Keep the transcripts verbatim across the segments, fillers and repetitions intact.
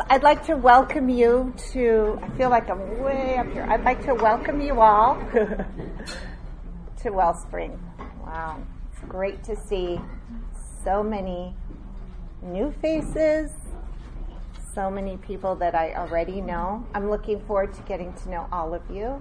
I'd like to welcome you to, I feel like I'm way up here. I'd like to welcome you all to Wellspring. Wow. It's great to see so many new faces, so many people that I already know. I'm looking forward to getting to know all of you.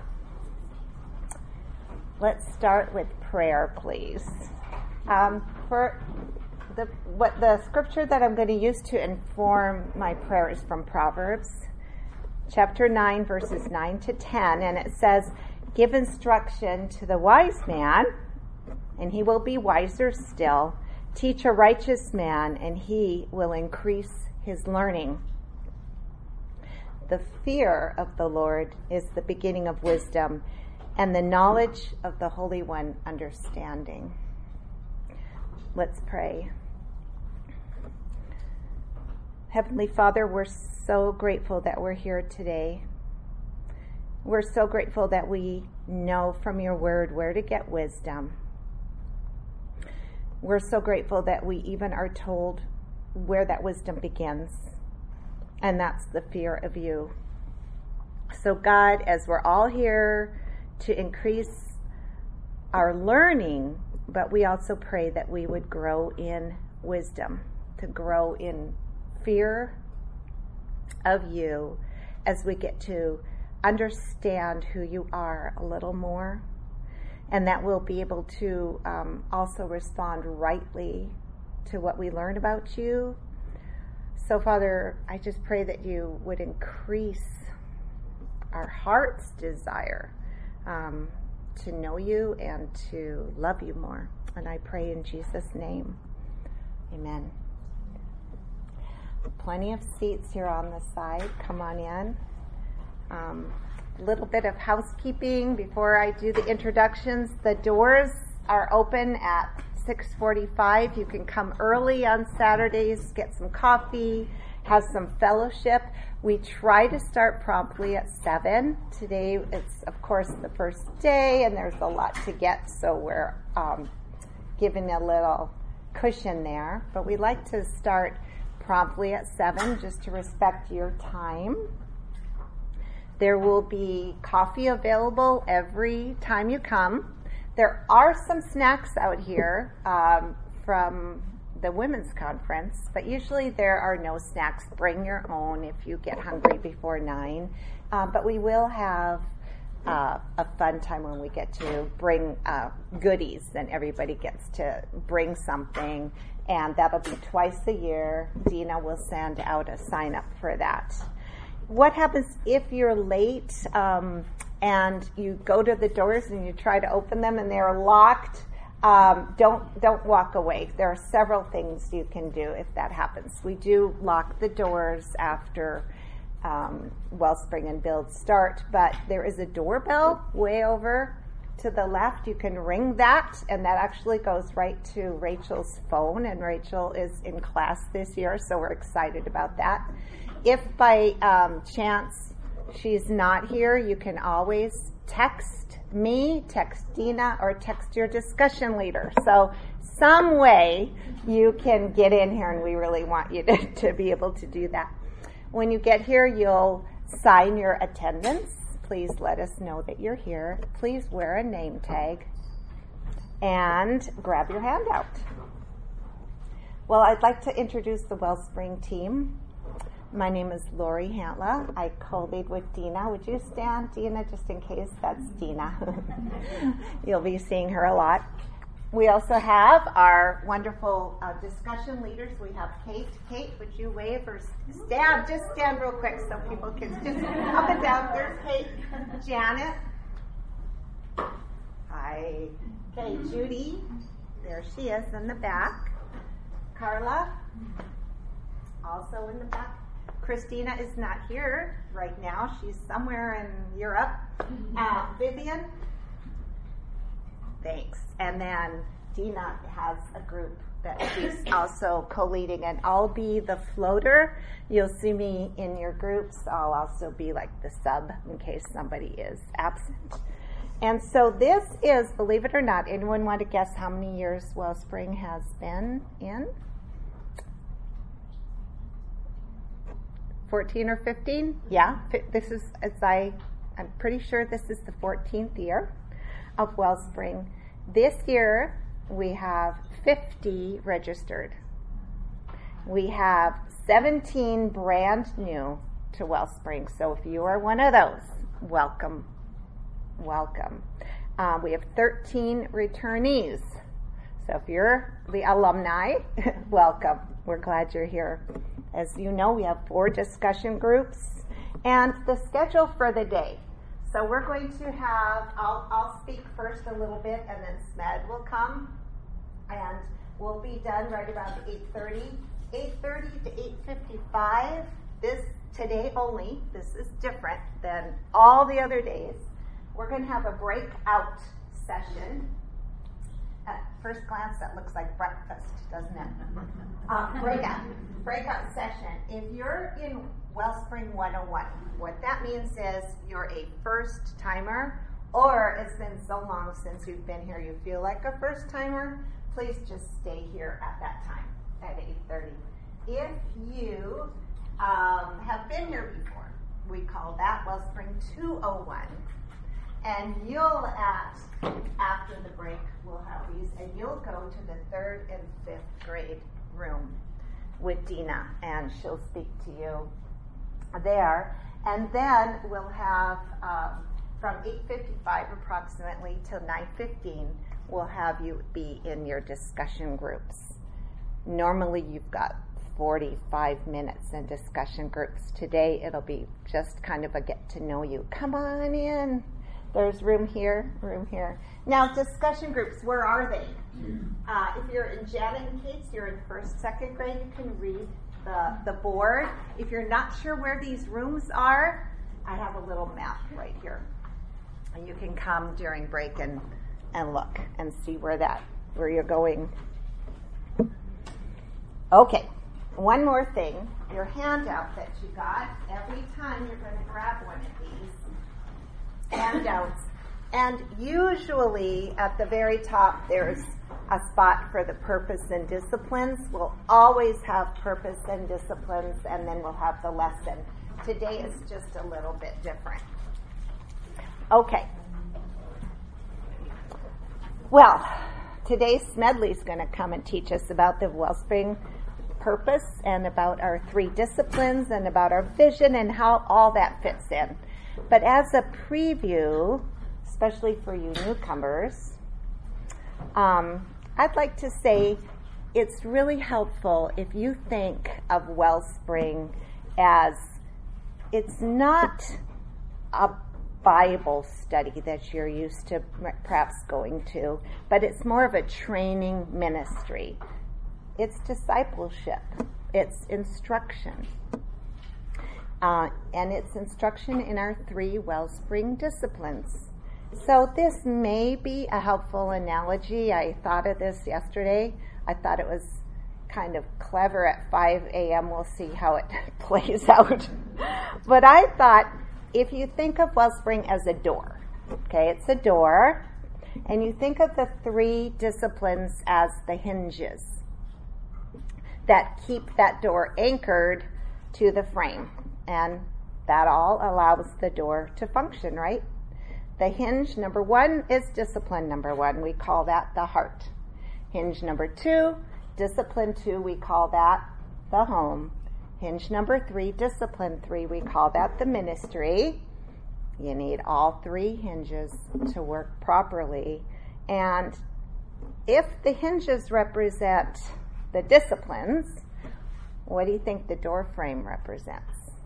Let's start with prayer, please. Um, for the what the scripture that I'm going to use to inform my prayer is from Proverbs, chapter nine, verses nine to ten, and it says, "Give instruction to the wise man, and he will be wiser still. Teach a righteous man, and he will increase his learning. The fear of the Lord is the beginning of wisdom, and the knowledge of the Holy One understanding." Let's pray. Heavenly Father, we're so grateful that we're here today. We're so grateful that we know from your word where to get wisdom. We're so grateful that we even are told where that wisdom begins, and that's the fear of you. So God, as we're all here to increase our learning, but we also pray that we would grow in wisdom, to grow in fear of you as we get to understand who you are a little more, and that we'll be able to um, also respond rightly to what we learn about you. So, Father, I just pray that you would increase our heart's desire um, to know you and to love you more. And I pray in Jesus' name. Amen. Plenty of seats here on the side. Come on in. A um, little bit of housekeeping before I do the introductions. The doors are open at six forty-five. You can come early on Saturdays, get some coffee, have some fellowship. We try to start promptly at seven. Today it's, of course, the first day, and there's a lot to get, so we're um, giving a little cushion there. But we like to start promptly at seven, just to respect your time. There will be coffee available every time you come. There are some snacks out here um, from the women's conference, but usually there are no snacks. Bring your own if you get hungry before nine. Um, but we will have uh, a fun time when we get to bring uh, goodies, and everybody gets to bring something, and that'll be twice a year. Dina will send out a sign up for that. What happens if you're late um, and you go to the doors and you try to open them and they're locked? Um, don't don't walk away. There are several things you can do if that happens. We do lock the doors after um, Wellspring and Build start, but there is a doorbell way over to the left. You can ring that, and that actually goes right to Rachel's phone, and Rachel is in class this year, so we're excited about that. If by um, chance she's not here, you can always text me, text Dina, or text your discussion leader. So some way you can get in here, and we really want you to, to be able to do that. When you get here, you'll sign your attendance. Please let us know that you're here. Please wear a name tag and grab your handout. Well, I'd like to introduce the Wellspring team. My name is Lori Hantla. I co-lead with Dina. Would you stand, Dina, just in case? That's Dina. You'll be seeing her a lot. We also have our wonderful uh, discussion leaders. We have Kate. Kate, would you wave or stand? Just stand real quick so people can just up and down. There's Kate. Janet. Hi. Okay, Judy. There she is in the back. Carla. Also in the back. Christina is not here right now. She's somewhere in Europe. Uh, Vivian. Thanks. And then Dina has a group that she's also co-leading, and I'll be the floater. You'll see me in your groups. I'll also be like the sub in case somebody is absent. And so this is, believe it or not, anyone want to guess how many years Wellspring has been in? fourteen or fifteen? Yeah, this is, as I, I'm pretty sure this is the fourteenth year of Wellspring. This year, we have fifty registered. We have seventeen brand new to Wellspring. So if you are one of those, welcome, welcome. Uh, we have thirteen returnees. So if you're the alumni, welcome. We're glad you're here. As you know, we have four discussion groups and the schedule for the day. So we're going to have, I'll, I'll speak first a little bit, and then Smed will come, and we'll be done right about eight thirty. eight thirty to eight fifty-five, this today only, this is different than all the other days. We're going to have a breakout session. At first glance, that looks like breakfast, doesn't it? Uh, breakout, breakout session. If you're in Wellspring one oh one, what that means is you're a first timer, or it's been so long since you've been here you feel like a first timer, please just stay here at that time at eight thirty. If you um, have been here before, we call that Wellspring two oh one. And you'll, at, after the break, we'll have these, and you'll go to the third and fifth grade room with Dina, and she'll speak to you there. And then we'll have, um, from eight fifty-five approximately till nine fifteen, we'll have you be in your discussion groups. Normally you've got forty-five minutes in discussion groups. Today it'll be just kind of a get to know you. Come on in. There's room here, room here. Now, discussion groups, where are they? Uh, if you're in Janet and Kate's, you're in first, second grade, you can read the, the board. If you're not sure where these rooms are, I have a little map right here. And you can come during break and, and look and see where that, where you're going. Okay, one more thing. Your handout that you got, every time you're going to grab one of these handouts, and usually at the very top there's a spot for the purpose and disciplines. We'll always have purpose and disciplines, and then we'll have the lesson. Today is just a little bit different. Okay. Well, today Smedley's going to come and teach us about the Wellspring purpose and about our three disciplines and about our vision and how all that fits in. But as a preview, especially for you newcomers, um, I'd like to say it's really helpful if you think of Wellspring as it's not a Bible study that you're used to perhaps going to, but it's more of a training ministry. It's discipleship. It's instruction. Uh, and it's instruction in our three Wellspring disciplines. So this may be a helpful analogy. I thought of this yesterday. I thought it was kind of clever at five a.m. We'll see how it plays out. But I thought, if you think of Wellspring as a door, okay, it's a door, and you think of the three disciplines as the hinges that keep that door anchored to the frame. And that all allows the door to function, right? The hinge number one is discipline number one. We call that the heart. Hinge number two, discipline two, we call that the home. Hinge number three, discipline three, we call that the ministry. You need all three hinges to work properly. And if the hinges represent the disciplines, what do you think the door frame represents?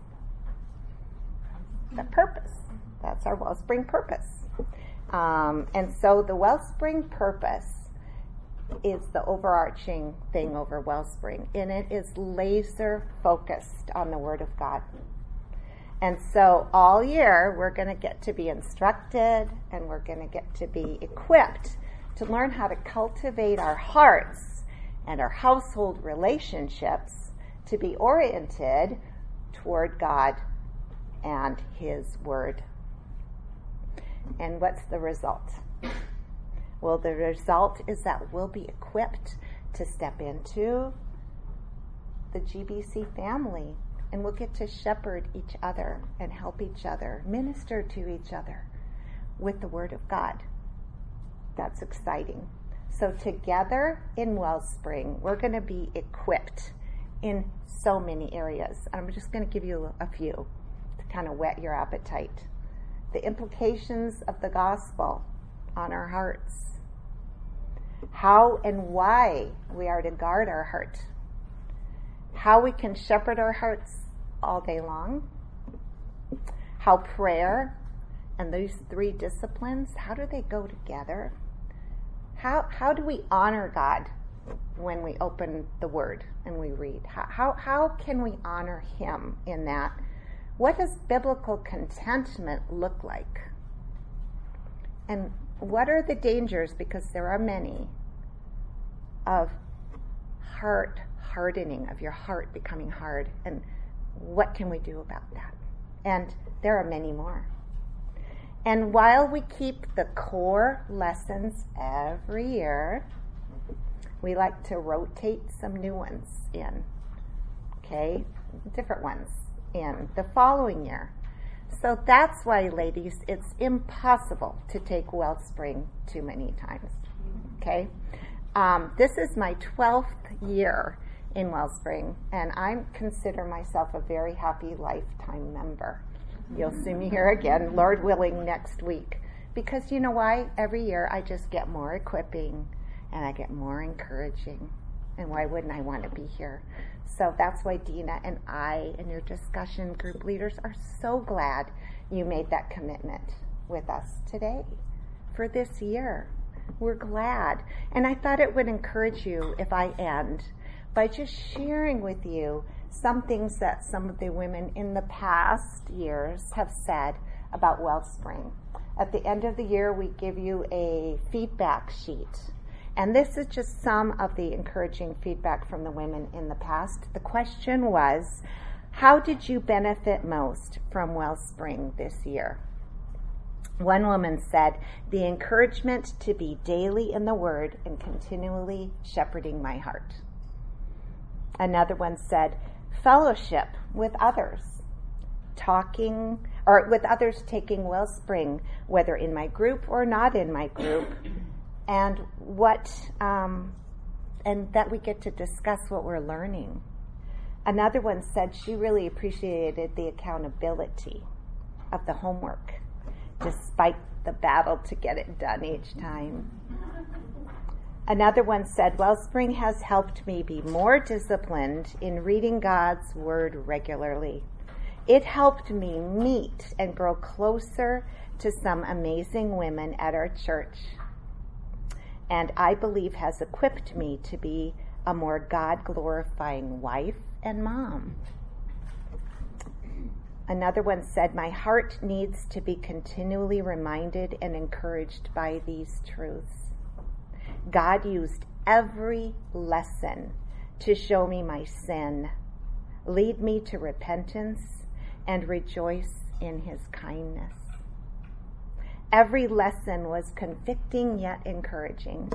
The purpose. That's our Wellspring purpose. Um, and so the Wellspring purpose is the overarching thing over Wellspring, and it is laser focused on the Word of God. And so all year we're going to get to be instructed, and we're going to get to be equipped to learn how to cultivate our hearts and our household relationships to be oriented toward God and His Word. And what's the result? Well, the result is that we'll be equipped to step into the G B C family and we'll get to shepherd each other and help each other, minister to each other with the Word of God. That's exciting. So together in Wellspring, we're going to be equipped in so many areas. I'm just going to give you a few to kind of whet your appetite. The implications of the gospel on our hearts. How and why we are to guard our heart. How we can shepherd our hearts all day long. How prayer and these three disciplines, how do they go together? How how do we honor God when we open the Word and we read? How how, how can we honor Him in that? What does biblical contentment look like? And what are the dangers, because there are many, of heart hardening, of your heart becoming hard? And what can we do about that? And there are many more. And while we keep the core lessons every year, we like to rotate some new ones in, okay? Different ones in the following year. So that's why, ladies, it's impossible to take Wellspring too many times, okay? Um, this is my twelfth year in Wellspring, and I consider myself a very happy lifetime member. You'll see me here again, Lord willing, next week. Because you know why? Every year I just get more equipping and I get more encouraging. And why wouldn't I want to be here? So that's why Dina and I and your discussion group leaders are so glad you made that commitment with us today for this year. We're glad. And I thought it would encourage you if I end by just sharing with you some things that some of the women in the past years have said about Wellspring. At the end of the year, we give you a feedback sheet. And this is just some of the encouraging feedback from the women in the past. The question was, how did you benefit most from Wellspring this year? One woman said, the encouragement to be daily in the Word and continually shepherding my heart. Another one said, fellowship with others, talking, or with others taking Wellspring, whether in my group or not in my group, and what, um, and that we get to discuss what we're learning. Another one said she really appreciated the accountability of the homework, despite the battle to get it done each time. Another one said, Wellspring has helped me be more disciplined in reading God's Word regularly. It helped me meet and grow closer to some amazing women at our church. And I believe has equipped me to be a more God-glorifying wife and mom. Another one said, my heart needs to be continually reminded and encouraged by these truths. God used every lesson to show me my sin, lead me to repentance, and rejoice in His kindness. Every lesson was convicting yet encouraging.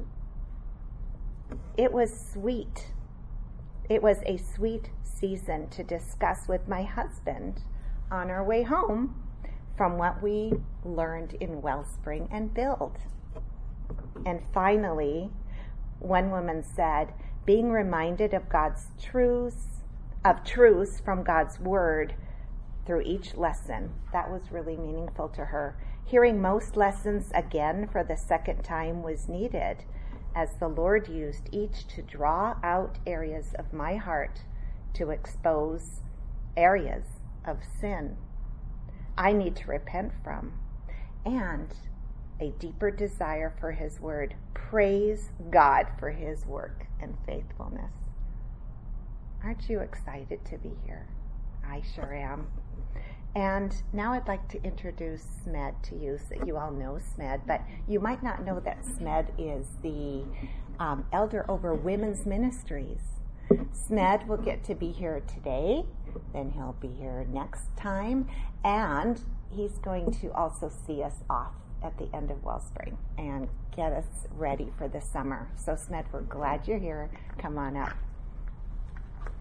It was sweet. It was a sweet season to discuss with my husband on our way home from what we learned in Wellspring and Build. And finally, one woman said, being reminded of God's truths, of truths from God's Word through each lesson, that was really meaningful to her. Hearing most lessons again for the second time was needed, as the Lord used each to draw out areas of my heart to expose areas of sin I need to repent from, and a deeper desire for His Word. Praise God for His work and faithfulness. Aren't you excited to be here? I sure am. And now I'd like to introduce Smed to you. So you all know Smed, but you might not know that Smed is the um, elder over women's ministries. Smed will get to be here today, then he'll be here next time, and he's going to also see us off at the end of Wellspring and get us ready for the summer. So Smed, we're glad you're here. Come on up.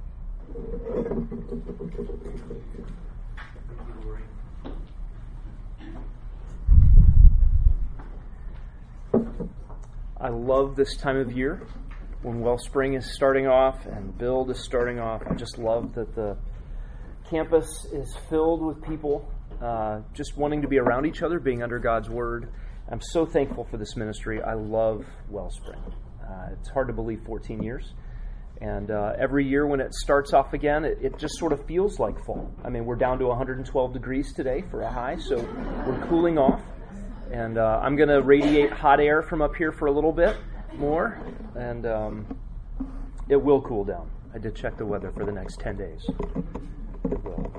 I love this time of year when Wellspring is starting off and Build is starting off. I just love that the campus is filled with people uh, just wanting to be around each other, being under God's Word. I'm so thankful for this ministry. I love Wellspring. Uh, it's hard to believe fourteen years. And uh, every year when it starts off again, it, it just sort of feels like fall. I mean, we're down to one hundred twelve degrees today for a high, so we're cooling off. And uh, I'm going to radiate hot air from up here for a little bit more, and um, it will cool down. I did check the weather for the next ten days. It will.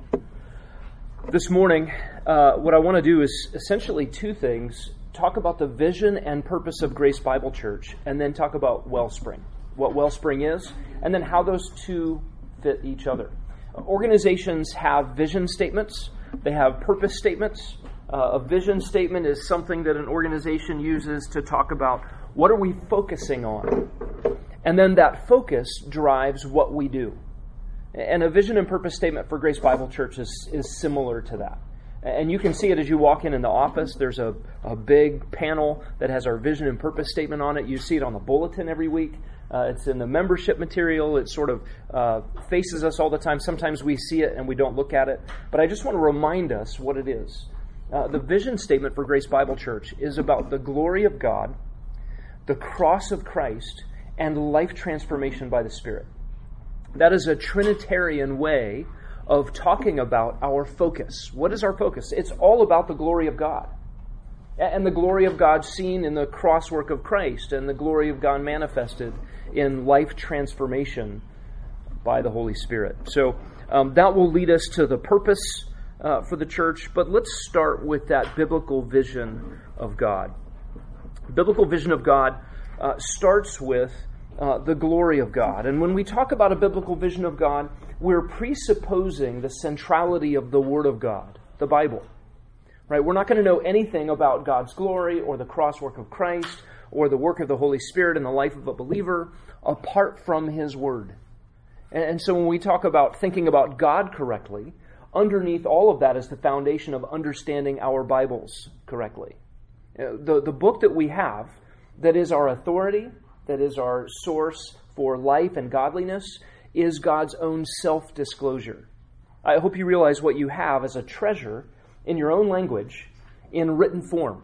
This morning, uh, what I want to do is essentially two things. Talk about the vision and purpose of Grace Bible Church, and then talk about Wellspring, what Wellspring is, and then how those two fit each other. Organizations have vision statements. They have purpose statements. Uh, a vision statement is something that an organization uses to talk about what are we focusing on. And then that focus drives what we do. And a vision and purpose statement for Grace Bible Church is, is similar to that. And you can see it as you walk in in the office. There's a, a big panel that has our vision and purpose statement on it. You see it on the bulletin every week. Uh, it's in the membership material. It sort of uh, faces us all the time. Sometimes we see it and we don't look at it. But I just want to remind us what it is. Uh, the vision statement for Grace Bible Church is about the glory of God, the cross of Christ, and life transformation by the Spirit. That is a Trinitarian way of talking about our focus. What is our focus? It's all about the glory of God. And the glory of God seen in the cross work of Christ, and the glory of God manifested in life transformation by the Holy Spirit. So um, that will lead us to the purpose Uh, for the church, but let's start with that biblical vision of God. Biblical vision of God uh, starts with uh, the glory of God. And when we talk about a biblical vision of God, we're presupposing the centrality of the Word of God, the Bible. Right? We're not going to know anything about God's glory or the cross work of Christ or the work of the Holy Spirit in the life of a believer apart from His Word. And, and so when we talk about thinking about God correctly, underneath all of that is the foundation of understanding our Bibles correctly. The, the book that we have, that is our authority, that is our source for life and godliness, is God's own self-disclosure. I hope you realize what you have as a treasure in your own language in written form.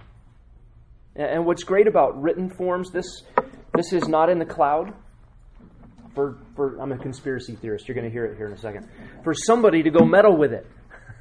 And what's great about written forms, this, this is not in the cloud. For, for I'm a conspiracy theorist. You're going to hear it here in a second. For somebody to go meddle with it.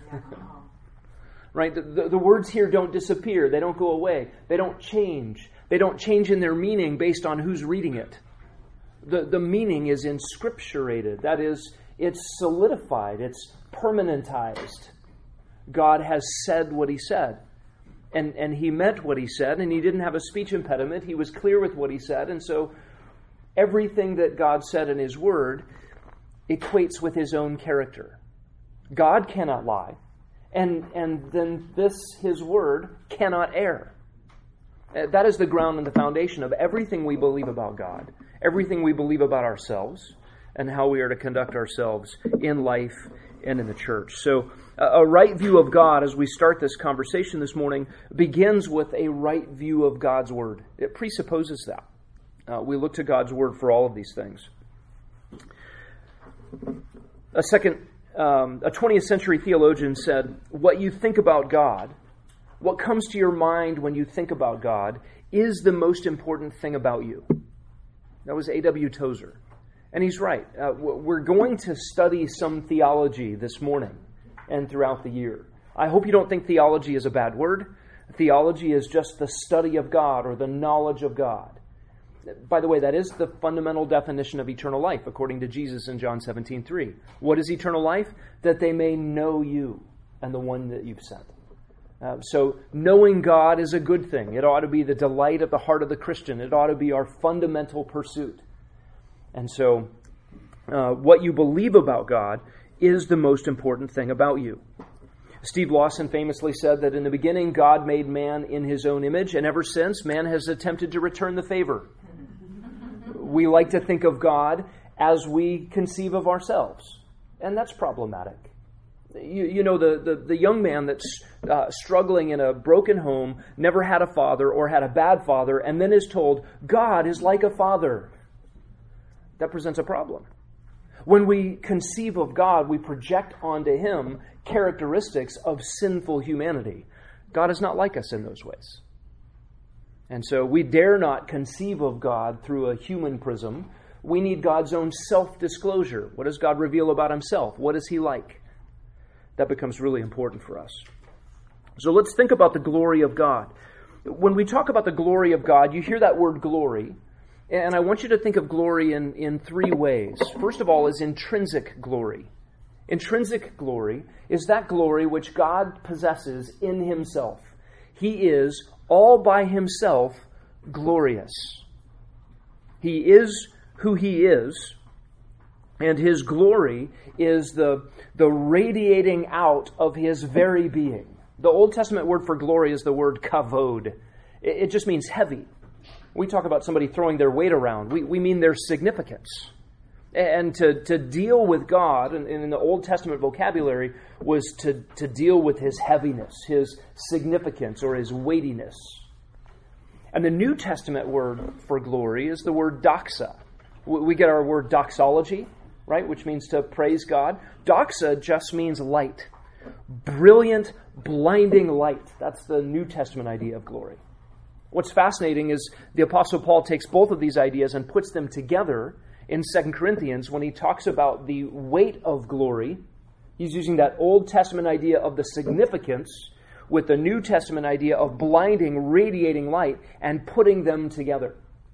Right? The, the, the words here don't disappear. They don't go away. They don't change. They don't change in their meaning based on who's reading it. The, the meaning is inscripturated. That is, it's solidified. It's permanentized. God has said what He said. And, and He meant what He said. And He didn't have a speech impediment. He was clear with what He said. And so everything that God said in His Word equates with His own character. God cannot lie. And, and then this, His Word, cannot err. That is the ground and the foundation of everything we believe about God, everything we believe about ourselves, and how we are to conduct ourselves in life and in the church. So a right view of God, as we start this conversation this morning, begins with a right view of God's Word. It presupposes that. Uh, we look to God's Word for all of these things. A second, um, a twentieth century theologian said, what you think about God, what comes to your mind when you think about God, is the most important thing about you. That was A W Tozer. And he's right. Uh, we're going to study some theology this morning and throughout the year. I hope you don't think theology is a bad word. Theology is just the study of God or the knowledge of God. By the way, that is the fundamental definition of eternal life, according to Jesus in John seventeen three. What is eternal life? That they may know you and the one that you've sent. Uh, so knowing God is a good thing. It ought to be the delight of the heart of the Christian. It ought to be our fundamental pursuit. And so uh, what you believe about God is the most important thing about you. Steve Lawson famously said that in the beginning, God made man in His own image, and ever since, man has attempted to return the favor. We like to think of God as we conceive of ourselves. And that's problematic. You, you know, the, the, the young man that's uh, struggling in a broken home, never had a father or had a bad father, and then is told, God is like a father. That presents a problem. When we conceive of God, we project onto Him characteristics of sinful humanity. God is not like us in those ways. And so we dare not conceive of God through a human prism. We need God's own self-disclosure. What does God reveal about Himself? What is He like? That becomes really important for us. So let's think about the glory of God. When we talk about the glory of God, you hear that word glory, and I want you to think of glory in, in three ways. First of all is intrinsic glory. Intrinsic glory is that glory which God possesses in Himself. He is, all by Himself, glorious. He is who He is, and His glory is the, the radiating out of His very being. The Old Testament word for glory is the word kavod. It, it just means heavy. We talk about somebody throwing their weight around. We, we mean their significance. And to, to deal with God, and in the Old Testament vocabulary, was to, to deal with His heaviness, His significance, or His weightiness. And the New Testament word for glory is the word doxa. We get our word doxology, right, which means to praise God. Doxa just means light. Brilliant, blinding light. That's the New Testament idea of glory. What's fascinating is the Apostle Paul takes both of these ideas and puts them together in Second Corinthians when he talks about the weight of glory. He's using that Old Testament idea of the significance with the New Testament idea of blinding, radiating light and putting them together.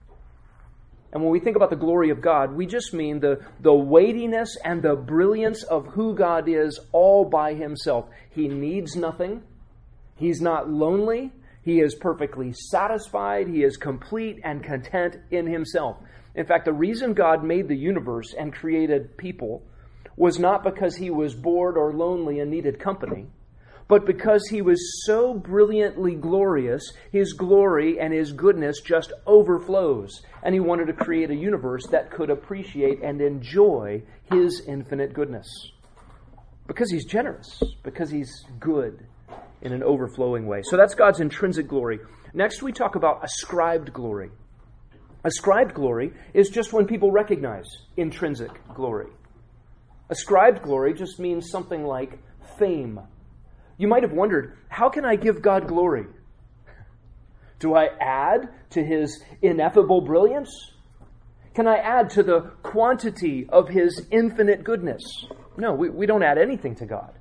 And when we think about the glory of God, we just mean the, the weightiness and the brilliance of who God is all by Himself. He needs nothing. He's not lonely. He is perfectly satisfied. He is complete and content in Himself. In fact, the reason God made the universe and created people was not because He was bored or lonely and needed company, but because He was so brilliantly glorious, His glory and His goodness just overflows. And He wanted to create a universe that could appreciate and enjoy His infinite goodness. Because He's generous, because He's good in an overflowing way. So that's God's intrinsic glory. Next, we talk about ascribed glory. Ascribed glory is just when people recognize intrinsic glory. Ascribed glory just means something like fame. You might have wondered, how can I give God glory? Do I add to His ineffable brilliance? Can I add to the quantity of His infinite goodness? No, we, we don't add anything to God.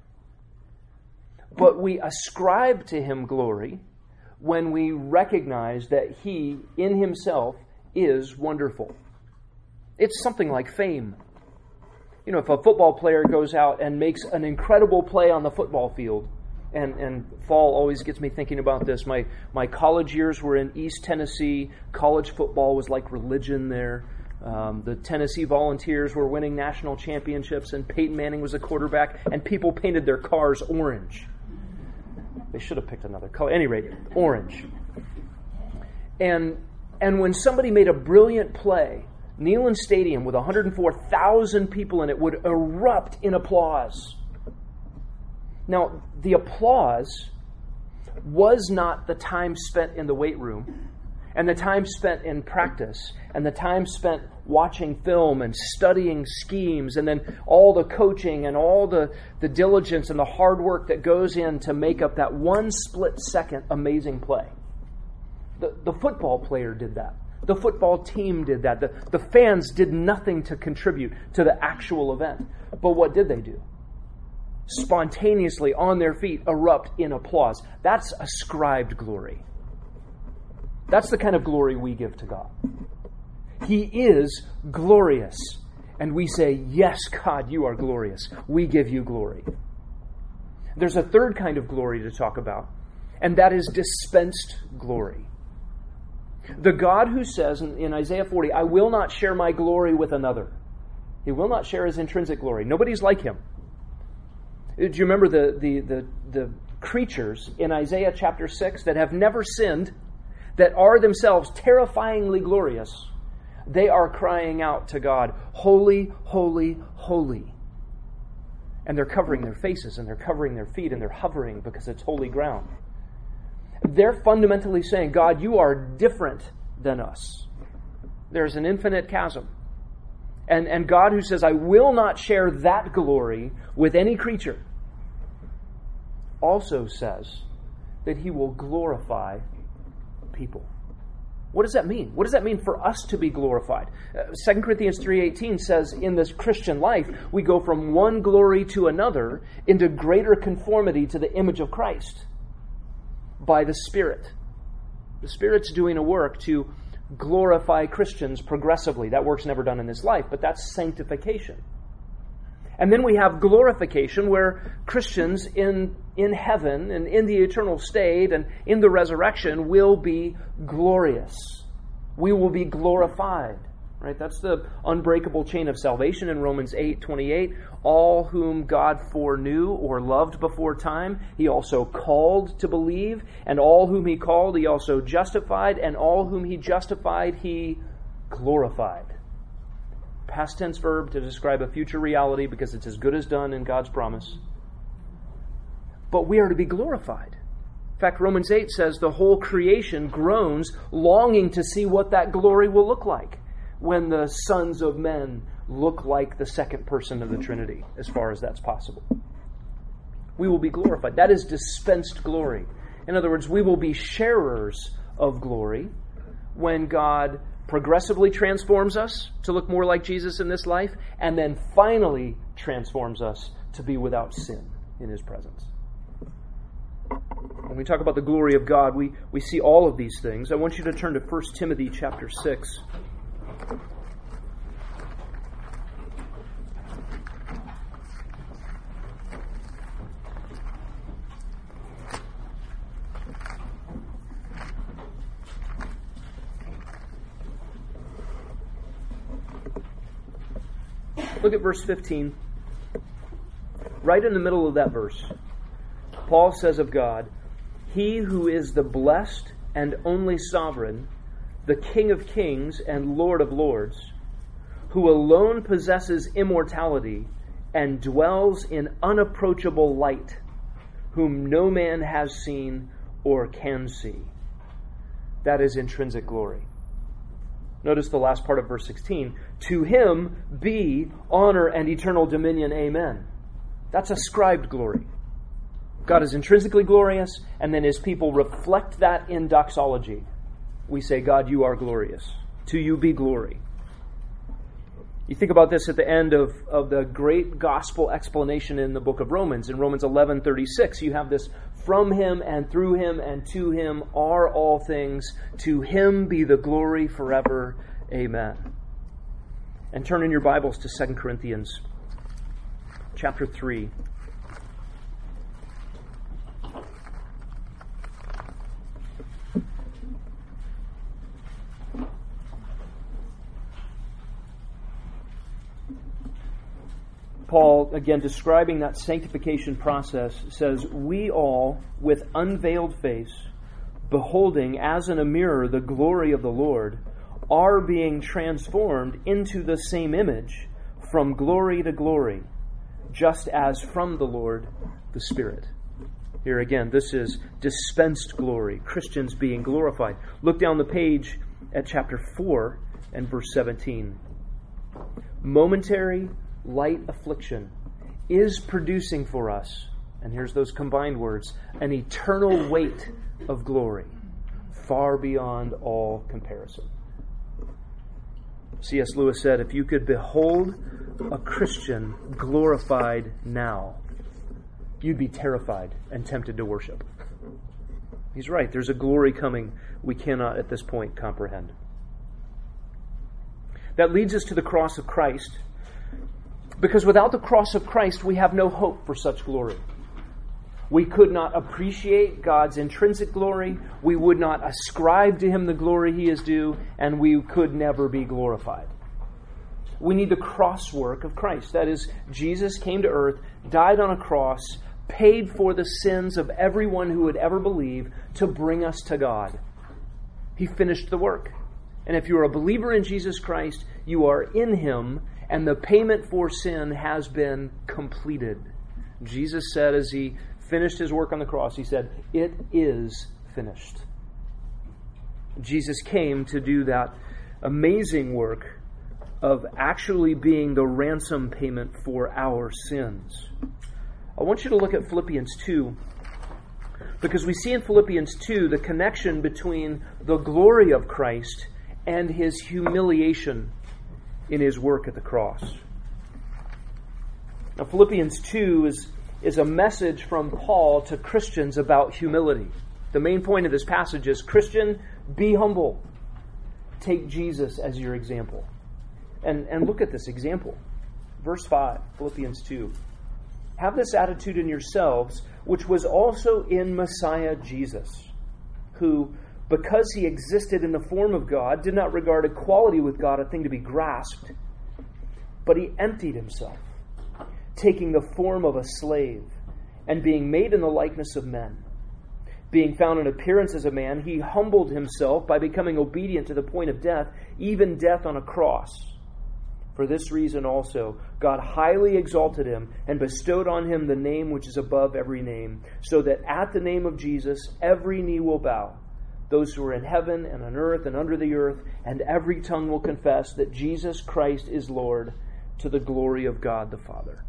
But we ascribe to Him glory when we recognize that He, in Himself, is wonderful. It's something like fame. You know, if a football player goes out and makes an incredible play on the football field, and, and fall always gets me thinking about this. My, my college years were in East Tennessee. College football was like religion there. Um, the Tennessee Volunteers were winning national championships, and Peyton Manning was a quarterback, and people painted their cars orange. They should have picked another color. At any rate, orange. And and when somebody made a brilliant play, Neyland Stadium with one hundred four thousand people in it would erupt in applause. Now, the applause was not the time spent in the weight room, and the time spent in practice, and the time spent watching film and studying schemes, and then all the coaching and all the, the diligence and the hard work that goes in to make up that one split second amazing play. The, the football player did that. The football team did that. The, the fans did nothing to contribute to the actual event. But what did they do? Spontaneously, on their feet, erupt in applause. That's ascribed glory. That's the kind of glory we give to God. He is glorious. And we say, yes, God, you are glorious. We give you glory. There's a third kind of glory to talk about, and that is dispensed glory. The God who says in, in Isaiah forty, I will not share my glory with another. He will not share His intrinsic glory. Nobody's like Him. Do you remember the, the, the, the creatures in Isaiah chapter six that have never sinned, that are themselves terrifyingly glorious? They are crying out to God, holy, holy, holy. And they're covering their faces, and they're covering their feet, and they're hovering because it's holy ground. They're fundamentally saying, God, you are different than us. There's an infinite chasm. And, and God who says, I will not share that glory with any creature, also says that he will glorify people. What does that mean? What does that mean for us to be glorified? Uh, Second Corinthians three eighteen says in this Christian life, we go from one glory to another into greater conformity to the image of Christ by the Spirit. The Spirit's doing a work to glorify Christians progressively. That work's never done in this life, but that's sanctification. And then we have glorification, where Christians in, in heaven and in the eternal state and in the resurrection will be glorious. We will be glorified. Right? That's the unbreakable chain of salvation in Romans eight twenty-eight. All whom God foreknew or loved before time, he also called to believe. And all whom he called, he also justified. And all whom he justified, he glorified. Past tense verb to describe a future reality because it's as good as done in God's promise. But we are to be glorified. In fact, Romans eight says the whole creation groans, longing to see what that glory will look like when the sons of men look like the second person of the Trinity, as far as that's possible. We will be glorified. That is dispensed glory. In other words, we will be sharers of glory when God progressively transforms us to look more like Jesus in this life, and then finally transforms us to be without sin in his presence. When we talk about the glory of God, we, we see all of these things. I want you to turn to First Timothy chapter six. Look at verse fifteen. Right in the middle of that verse, Paul says of God, he who is the blessed and only sovereign, the King of kings and Lord of lords, who alone possesses immortality and dwells in unapproachable light, whom no man has seen or can see. That is intrinsic glory. Notice the last part of verse sixteen. To him be honor and eternal dominion. Amen. That's ascribed glory. God is intrinsically glorious, and then his people reflect that in doxology. We say, God, you are glorious. To you be glory. You think about this at the end of, of the great gospel explanation in the book of Romans. In Romans eleven thirty-six, you have this, from him and through him and to him are all things. To him be the glory forever. Amen. And turn in your Bibles to Second Corinthians chapter three. Paul, again, describing that sanctification process, says, we all, with unveiled face, beholding as in a mirror the glory of the Lord, are being transformed into the same image from glory to glory, just as from the Lord the Spirit. Here again, this is dispensed glory, Christians being glorified. Look down the page at chapter four and verse seventeen. Momentary light affliction is producing for us, and here's those combined words, an eternal weight of glory, far beyond all comparison. C S Lewis said, if you could behold a Christian glorified now, you'd be terrified and tempted to worship. He's right. There's a glory coming we cannot at this point comprehend. That leads us to the cross of Christ, because without the cross of Christ, we have no hope for such glory. We could not appreciate God's intrinsic glory. We would not ascribe to him the glory he is due, and we could never be glorified. We need the cross work of Christ. That is, Jesus came to earth, died on a cross, paid for the sins of everyone who would ever believe to bring us to God. He finished the work. And if you're a believer in Jesus Christ, you are in him, and the payment for sin has been completed. Jesus said as he finished his work on the cross, he said, "It is finished." Jesus came to do that amazing work of actually being the ransom payment for our sins. I want you to look at Philippians two, because we see in Philippians two the connection between the glory of Christ and his humiliation in his work at the cross. Now, Philippians two is, is a message from Paul to Christians about humility. The main point of this passage is, Christian, be humble. Take Jesus as your example. And, and look at this example. Verse five, Philippians two. Have this attitude in yourselves, which was also in Messiah Jesus, who, because he existed in the form of God, did not regard equality with God a thing to be grasped, but he emptied himself, taking the form of a slave, and being made in the likeness of men. Being found in appearance as a man, he humbled himself by becoming obedient to the point of death, even death on a cross. For this reason also, God highly exalted him and bestowed on him the name which is above every name, so that at the name of Jesus every knee will bow, those who are in heaven and on earth and under the earth, and every tongue will confess that Jesus Christ is Lord, to the glory of God the Father.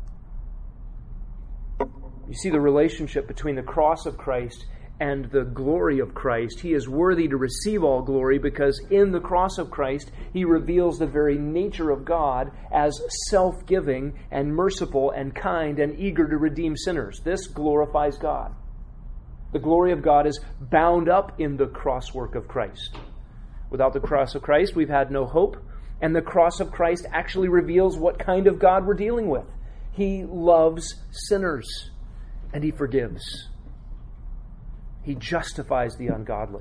You see the relationship between the cross of Christ and the glory of Christ. He is worthy to receive all glory because in the cross of Christ, he reveals the very nature of God as self-giving and merciful and kind and eager to redeem sinners. This glorifies God. The glory of God is bound up in the cross work of Christ. Without the cross of Christ, we've had no hope, and the cross of Christ actually reveals what kind of God we're dealing with. He loves sinners, and he forgives. He justifies the ungodly.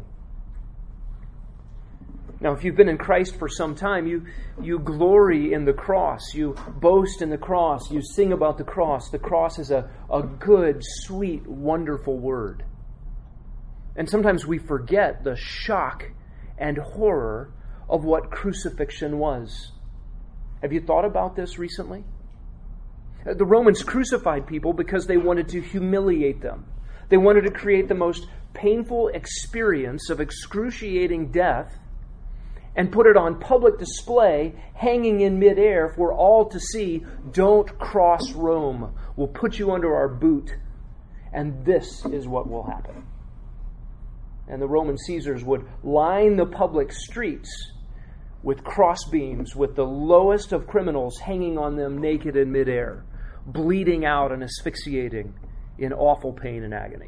Now, if you've been in Christ for some time, you, you glory in the cross. You boast in the cross. You sing about the cross. The cross is a, a good, sweet, wonderful word. And sometimes we forget the shock and horror of what crucifixion was. Have you thought about this recently? The Romans crucified people because they wanted to humiliate them. They wanted to create the most painful experience of excruciating death and put it on public display, hanging in midair for all to see. Don't cross Rome. We'll put you under our boot, and this is what will happen. And the Roman Caesars would line the public streets with crossbeams, with the lowest of criminals hanging on them naked in midair, bleeding out and asphyxiating in awful pain and agony.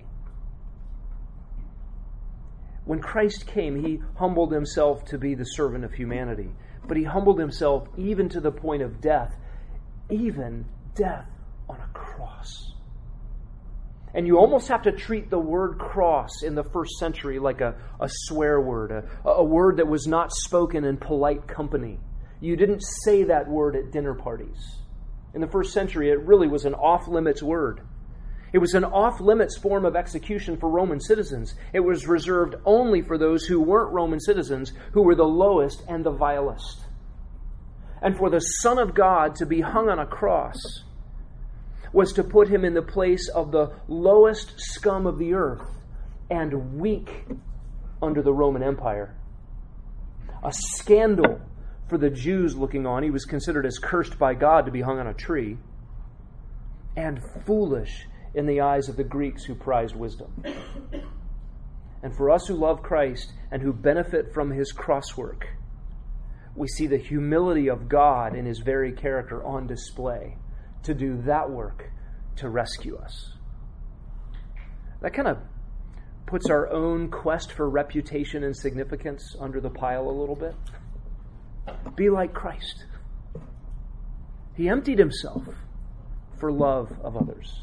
When Christ came, he humbled himself to be the servant of humanity, but he humbled himself even to the point of death, even death on a cross. And you almost have to treat the word cross in the first century like a, a swear word, a, a word that was not spoken in polite company. You didn't say that word at dinner parties. In the first century, it really was an off-limits word. It was an off-limits form of execution for Roman citizens. It was reserved only for those who weren't Roman citizens, who were the lowest and the vilest. And for the Son of God to be hung on a cross was to put him in the place of the lowest scum of the earth and weak under the Roman Empire. A scandal for the Jews looking on. He was considered as cursed by God to be hung on a tree, and foolish in the eyes of the Greeks who prized wisdom. And for us who love Christ and who benefit from his cross work, we see the humility of God in his very character on display to do that work to rescue us. That kind of puts our own quest for reputation and significance under the pile a little bit. Be like Christ. He emptied himself for love of others.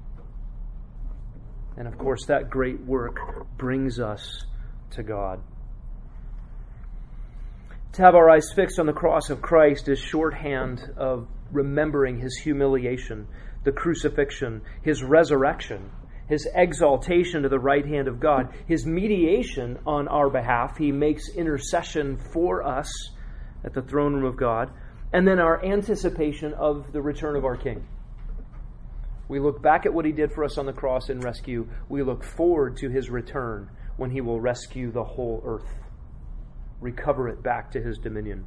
And of course, that great work brings us to God. To have our eyes fixed on the cross of Christ is shorthand of remembering his humiliation, the crucifixion, his resurrection, His exaltation to the right hand of God, His mediation on our behalf. He makes intercession for us at the throne room of God. And then our anticipation of the return of our King. We look back at what He did for us on the cross in rescue. We look forward to His return when He will rescue the whole earth, recover it back to His dominion.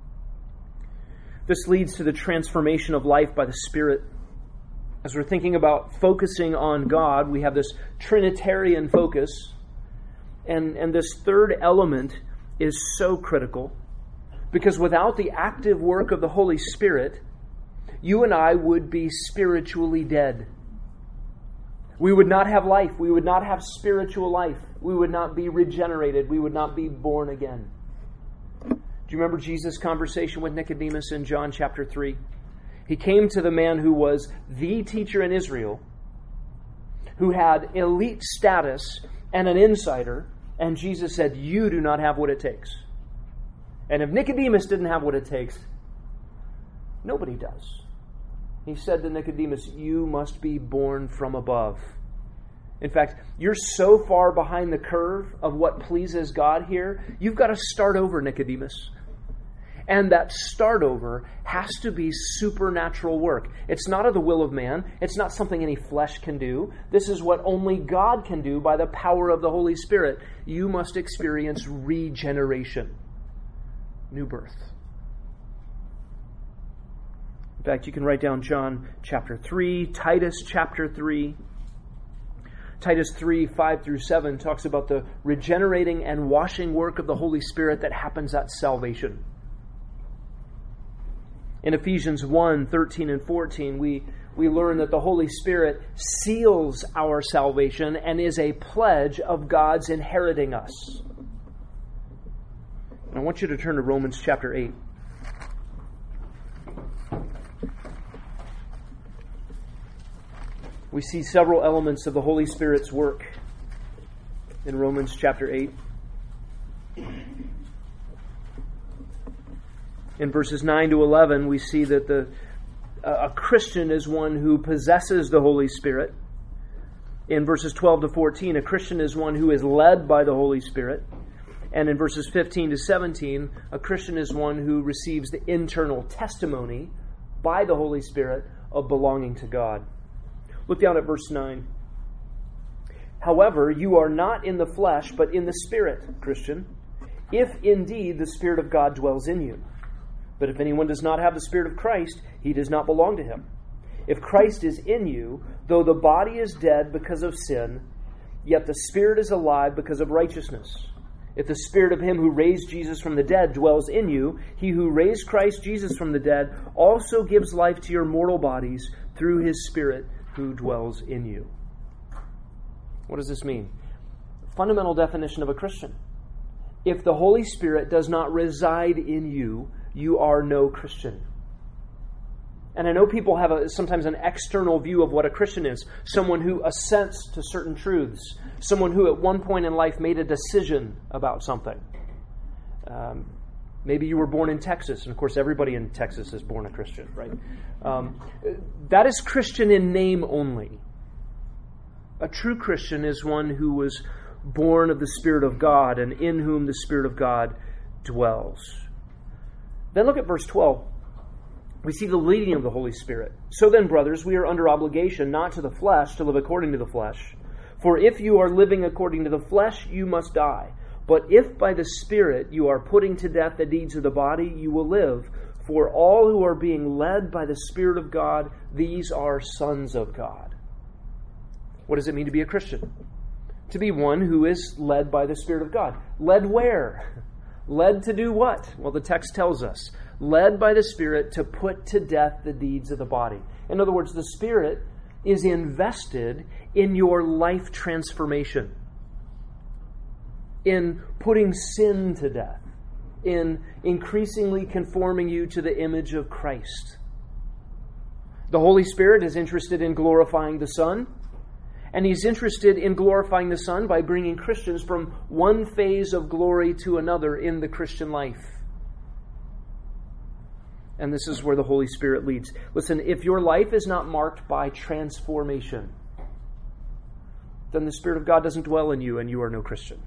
This leads to the transformation of life by the Spirit. As we're thinking about focusing on God, we have this Trinitarian focus. And, and this third element is so critical, because without the active work of the Holy Spirit, you and I would be spiritually dead. We would not have life. We would not have spiritual life. We would not be regenerated. We would not be born again. Do you remember Jesus' conversation with Nicodemus in John chapter three? He came to the man who was the teacher in Israel, who had elite status and an insider, and Jesus said, "You do not have what it takes." And if Nicodemus didn't have what it takes, nobody does. He said to Nicodemus, "You must be born from above." In fact, you're so far behind the curve of what pleases God here, you've got to start over, Nicodemus. And that start over has to be supernatural work. It's not of the will of man. It's not something any flesh can do. This is what only God can do by the power of the Holy Spirit. You must experience regeneration, new birth. In fact, you can write down John chapter three, Titus chapter three. Titus three, five through seven talks about the regenerating and washing work of the Holy Spirit that happens at salvation. In Ephesians one, thirteen and fourteen, we, we learn that the Holy Spirit seals our salvation and is a pledge of God's inheriting us. And I want you to turn to Romans chapter eight. We see several elements of the Holy Spirit's work in Romans chapter eight. In verses nine to eleven, we see that the a Christian is one who possesses the Holy Spirit. In verses twelve to fourteen, a Christian is one who is led by the Holy Spirit. And in verses fifteen to seventeen, a Christian is one who receives the internal testimony by the Holy Spirit of belonging to God. Look down at verse nine. However, you are not in the flesh, but in the Spirit, Christian, if indeed the Spirit of God dwells in you. But if anyone does not have the Spirit of Christ, he does not belong to him. If Christ is in you, though the body is dead because of sin, yet the Spirit is alive because of righteousness. If the Spirit of him who raised Jesus from the dead dwells in you, he who raised Christ Jesus from the dead also gives life to your mortal bodies through his Spirit who dwells in you. What does this mean? Fundamental definition of a Christian. If the Holy Spirit does not reside in you, you are no Christian. And I know people have a, sometimes an external view of what a Christian is. Someone who assents to certain truths. Someone who at one point in life made a decision about something. Um, maybe you were born in Texas, and of course everybody in Texas is born a Christian, right? Um, that is Christian in name only. A true Christian is one who was born of the Spirit of God and in whom the Spirit of God dwells. Then look at verse twelve. We see the leading of the Holy Spirit. So then, brothers, we are under obligation not to the flesh to live according to the flesh. For if you are living according to the flesh, you must die. But if by the Spirit you are putting to death the deeds of the body, you will live. For all who are being led by the Spirit of God, these are sons of God. What does it mean to be a Christian? To be one who is led by the Spirit of God. Led where? Led to do what? Well, the text tells us. Led by the Spirit to put to death the deeds of the body. In other words, the Spirit is invested in your life transformation. In putting sin to death. In increasingly conforming you to the image of Christ. The Holy Spirit is interested in glorifying the Son. And He's interested in glorifying the Son by bringing Christians from one phase of glory to another in the Christian life. And this is where the Holy Spirit leads. Listen, if your life is not marked by transformation, then the Spirit of God doesn't dwell in you and you are no Christian.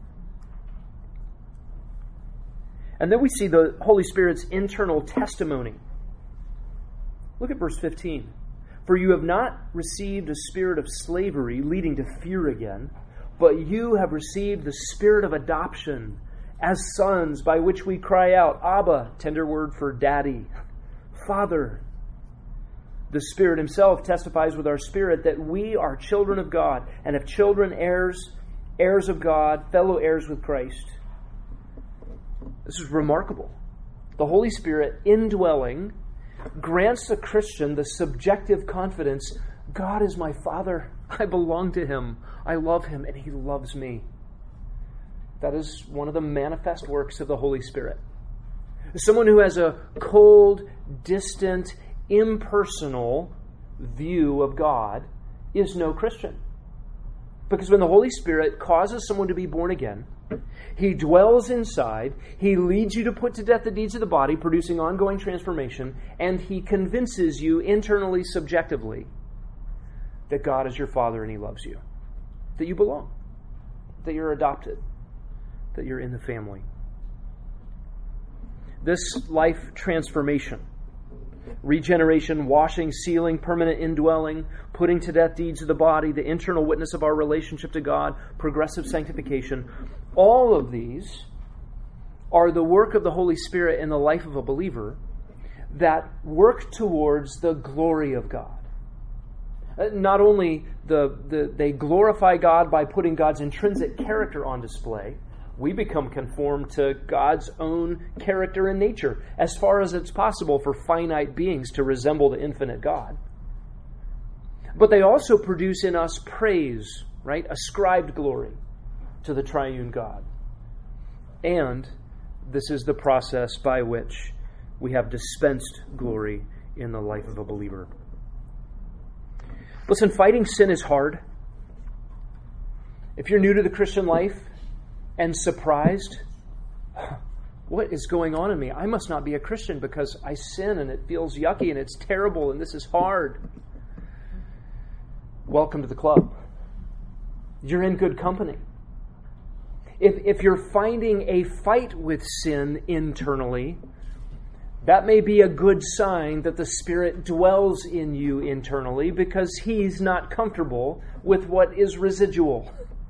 And then we see the Holy Spirit's internal testimony. Look at verse fifteen. For you have not received a spirit of slavery leading to fear again, but you have received the spirit of adoption as sons, by which we cry out, Abba, tender word for daddy, Father. The Spirit himself testifies with our spirit that we are children of God, and if children, heirs, heirs of God, fellow heirs with Christ. This is remarkable. The Holy Spirit, indwelling, grants the Christian the subjective confidence, God is my Father. I belong to him. I love him, and he loves me. That is one of the manifest works of the Holy Spirit. Someone who has a cold, distant, impersonal view of God is no Christian. Because when the Holy Spirit causes someone to be born again, he dwells inside, he leads you to put to death the deeds of the body, producing ongoing transformation, and he convinces you internally, subjectively, that God is your Father and he loves you, that you belong, that you're adopted, that you're in the family. This life transformation, regeneration, washing, sealing, permanent indwelling, putting to death deeds of the body, the internal witness of our relationship to God, progressive sanctification, all of these are the work of the Holy Spirit in the life of a believer that work towards the glory of God. Not only the, the they glorify God by putting God's intrinsic character on display, we become conformed to God's own character and nature as far as it's possible for finite beings to resemble the infinite God. But they also produce in us praise, right? Ascribed glory to the triune God. And this is the process by which we have dispensed glory in the life of a believer. Listen, fighting sin is hard. If you're new to the Christian life and surprised, what is going on in me? I must not be a Christian because I sin and it feels yucky and it's terrible and this is hard. Welcome to the club. You're in good company. If, if you're finding a fight with sin internally, that may be a good sign that the Spirit dwells in you internally because he's not comfortable with what is residual.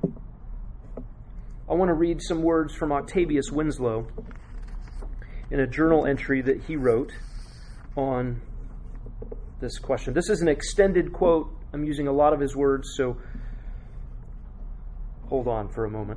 I want to read some words from Octavius Winslow in a journal entry that he wrote on this question. This is an extended quote. I'm using a lot of his words, so hold on for a moment.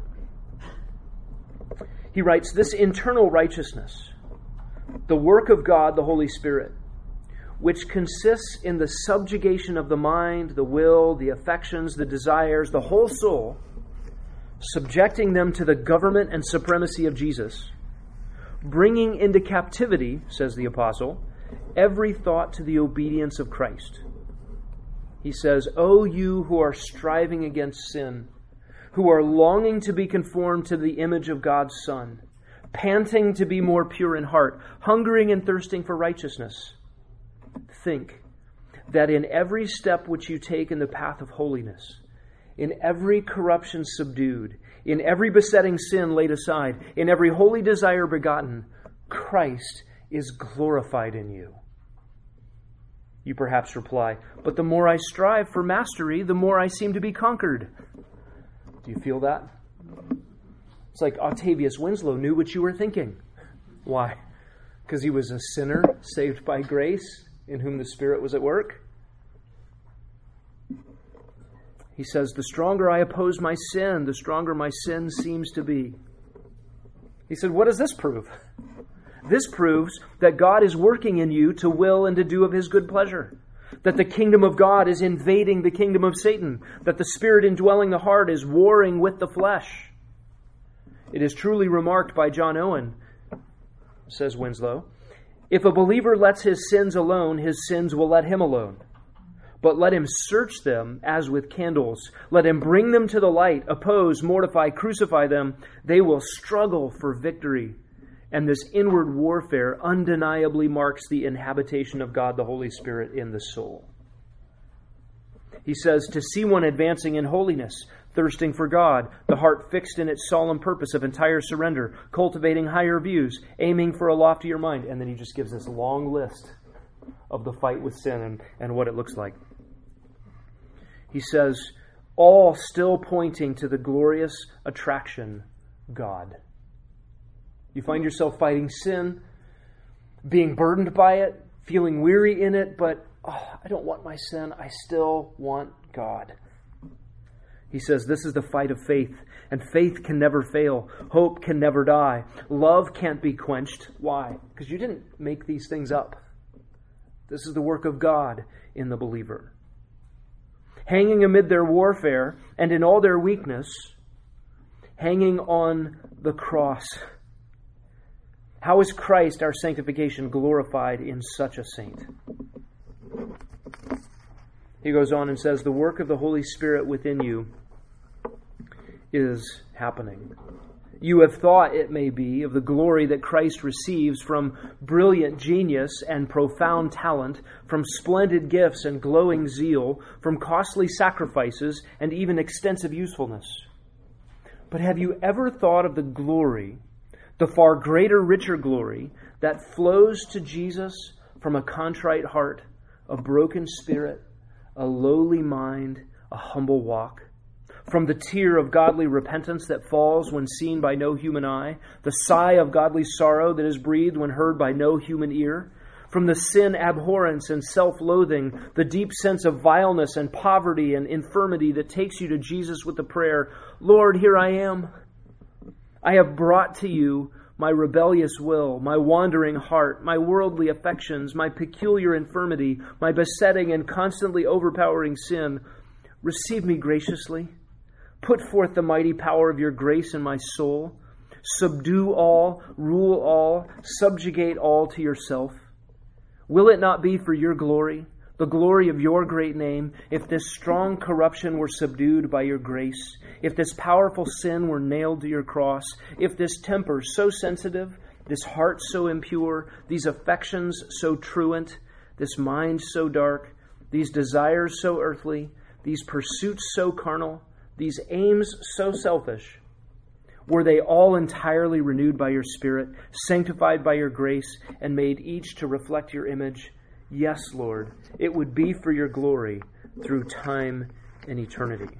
He writes, "This internal righteousness, the work of God, the Holy Spirit, which consists in the subjugation of the mind, the will, the affections, the desires, the whole soul, subjecting them to the government and supremacy of Jesus, bringing into captivity, says the apostle, every thought to the obedience of Christ." He says, "O you who are striving against sin, who are longing to be conformed to the image of God's Son, panting to be more pure in heart, hungering and thirsting for righteousness, think that in every step which you take in the path of holiness, in every corruption subdued, in every besetting sin laid aside, in every holy desire begotten, Christ is glorified in you." You perhaps reply, "But the more I strive for mastery, the more I seem to be conquered." Do you feel that? It's like Octavius Winslow knew what you were thinking. Why? Because he was a sinner saved by grace in whom the Spirit was at work? He says, "The stronger I oppose my sin, the stronger my sin seems to be." He said, what does this prove? This proves that God is working in you to will and to do of his good pleasure. That the kingdom of God is invading the kingdom of Satan. That the Spirit indwelling the heart is warring with the flesh. It is truly remarked by John Owen, says Winslow, "If a believer lets his sins alone, his sins will let him alone. But let him search them as with candles. Let him bring them to the light, oppose, mortify, crucify them. They will struggle for victory. And this inward warfare undeniably marks the inhabitation of God the Holy Spirit in the soul." He says, to see one advancing in holiness, thirsting for God, the heart fixed in its solemn purpose of entire surrender, cultivating higher views, aiming for a loftier mind. And then he just gives this long list of the fight with sin and, and what it looks like. He says, all still pointing to the glorious attraction, God. You find yourself fighting sin, being burdened by it, feeling weary in it, but oh, I don't want my sin. I still want God. He says this is the fight of faith, and faith can never fail. Hope can never die. Love can't be quenched. Why? Because you didn't make these things up. This is the work of God in the believer. Hanging amid their warfare and in all their weakness, hanging on the cross. How is Christ, our sanctification, glorified in such a saint? He goes on and says, the work of the Holy Spirit within you is happening. You have thought, it may be, of the glory that Christ receives from brilliant genius and profound talent, from splendid gifts and glowing zeal, from costly sacrifices and even extensive usefulness. But have you ever thought of the glory, the far greater, richer glory, that flows to Jesus from a contrite heart, a broken spirit, a lowly mind, a humble walk? From the tear of godly repentance that falls when seen by no human eye, the sigh of godly sorrow that is breathed when heard by no human ear, from the sin abhorrence and self-loathing, the deep sense of vileness and poverty and infirmity that takes you to Jesus with the prayer, Lord, here I am. I have brought to you my rebellious will, my wandering heart, my worldly affections, my peculiar infirmity, my besetting and constantly overpowering sin. Receive me graciously. Put forth the mighty power of your grace in my soul. Subdue all, rule all, subjugate all to yourself. Will it not be for your glory, the glory of your great name, if this strong corruption were subdued by your grace, if this powerful sin were nailed to your cross, if this temper so sensitive, this heart so impure, these affections so truant, this mind so dark, these desires so earthly, these pursuits so carnal, these aims so selfish, were they all entirely renewed by your Spirit, sanctified by your grace, and made each to reflect your image? Yes, Lord, it would be for your glory through time and eternity. Do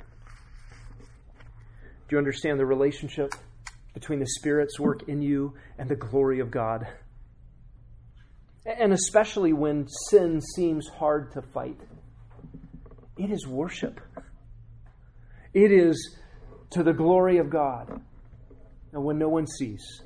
you understand the relationship between the Spirit's work in you and the glory of God? And especially when sin seems hard to fight. It is worship. It is to the glory of God, and when no one sees.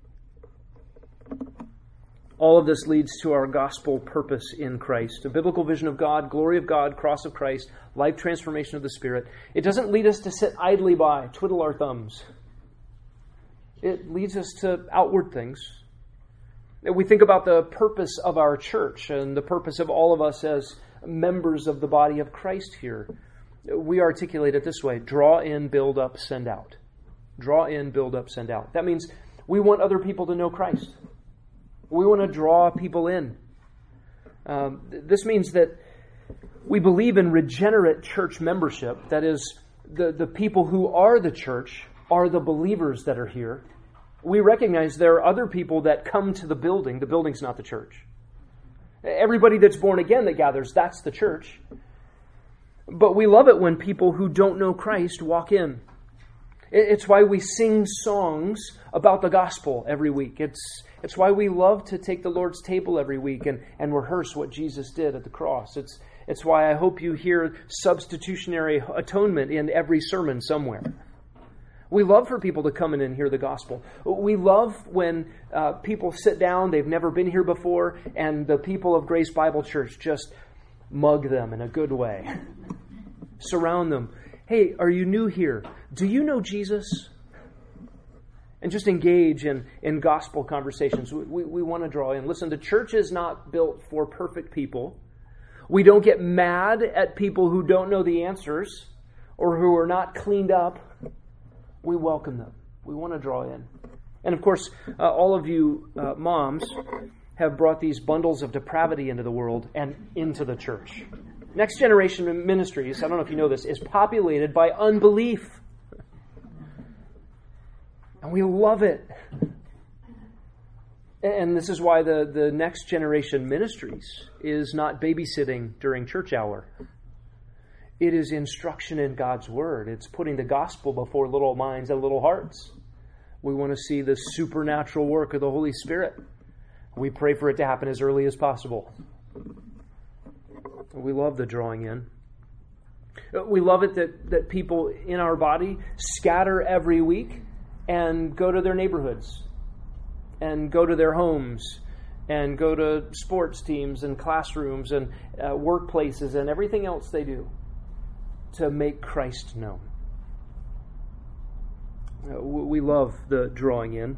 All of this leads to our gospel purpose in Christ. A biblical vision of God, glory of God, cross of Christ, life transformation of the Spirit. It doesn't lead us to sit idly by, twiddle our thumbs. It leads us to outward things. We think about the purpose of our church and the purpose of all of us as members of the body of Christ here. We articulate it this way: draw in, build up, send out. Draw in, build up, send out. That means we want other people to know Christ. We want to draw people in. Um, this means that we believe in regenerate church membership. That is, the, the people who are the church are the believers that are here. We recognize there are other people that come to the building. The building's not the church. Everybody that's born again that gathers, that's the church. But we love it when people who don't know Christ walk in. It's why we sing songs about the gospel every week. It's it's why we love to take the Lord's table every week and, and rehearse what Jesus did at the cross. It's it's why I hope you hear substitutionary atonement in every sermon somewhere. We love for people to come in and hear the gospel. We love when uh, people sit down, they've never been here before, and the people of Grace Bible Church just mug them in a good way. Surround them. Hey, are you new here? Do you know Jesus? And just engage in, in gospel conversations. We, we, we want to draw in. Listen, the church is not built for perfect people. We don't get mad at people who don't know the answers or who are not cleaned up. We welcome them. We want to draw in. And of course, uh, all of you uh, moms have brought these bundles of depravity into the world and into the church. Next Generation Ministries, I don't know if you know this, is populated by unbelief. And we love it. And this is why the, the Next Generation Ministries is not babysitting during church hour. It is instruction in God's Word. It's putting the gospel before little minds and little hearts. We want to see the supernatural work of the Holy Spirit. We pray for it to happen as early as possible. We love the drawing in. We love it that, that people in our body scatter every week and go to their neighborhoods and go to their homes and go to sports teams and classrooms and uh, workplaces and everything else they do to make Christ known. Uh, we love the drawing in.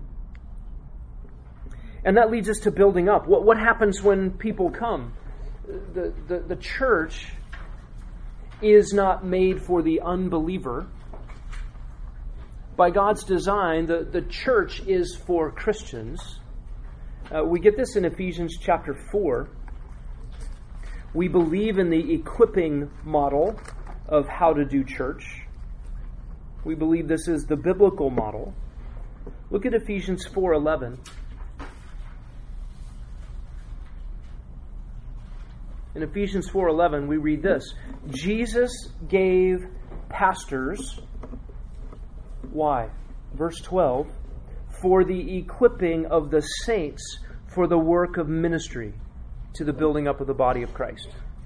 And that leads us to building up. What, what happens when people come? The, the, the church is not made for the unbeliever. By God's design, the, the church is for Christians. Uh, we get this in Ephesians chapter four. We believe in the equipping model of how to do church. We believe this is the biblical model. Look at Ephesians four eleven. In Ephesians four eleven, we read this. Jesus gave pastors, why? Verse twelve, for the equipping of the saints for the work of ministry to the building up of the body of Christ.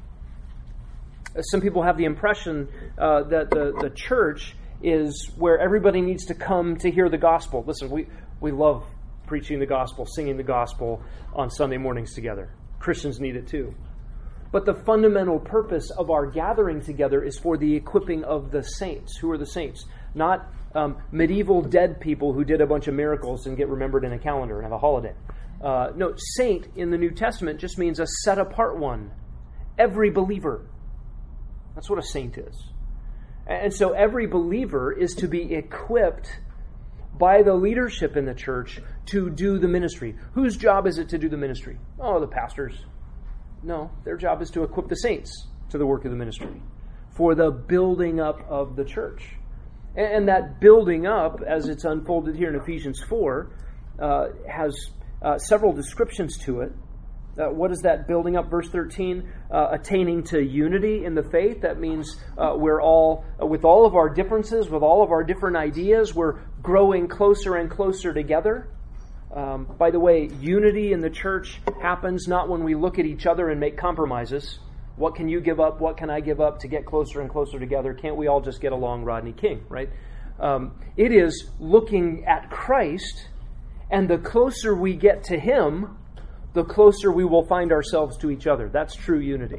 Some people have the impression uh, that the, the church is where everybody needs to come to hear the gospel. Listen, we, we love preaching the gospel, singing the gospel on Sunday mornings together. Christians need it too. But the fundamental purpose of our gathering together is for the equipping of the saints. Who are the saints? Not um, medieval dead people who did a bunch of miracles and get remembered in a calendar and have a holiday. Uh, no, saint in the New Testament just means a set-apart one. Every believer. That's what a saint is. And so every believer is to be equipped by the leadership in the church to do the ministry. Whose job is it to do the ministry? Oh, the pastors. No, their job is to equip the saints to the work of the ministry for the building up of the church. And that building up, as it's unfolded here in Ephesians four, uh, has uh, several descriptions to it. Uh, what is that building up? Verse thirteen, uh, attaining to unity in the faith. That means uh, we're all, uh, with all of our differences, with all of our different ideas, we're growing closer and closer together. Um, by the way, unity in the church happens not when we look at each other and make compromises. What can you give up? What can I give up to get closer and closer together? Can't we all just get along, Rodney King, right? Um, it is looking at Christ, and the closer we get to Him, the closer we will find ourselves to each other. That's true unity.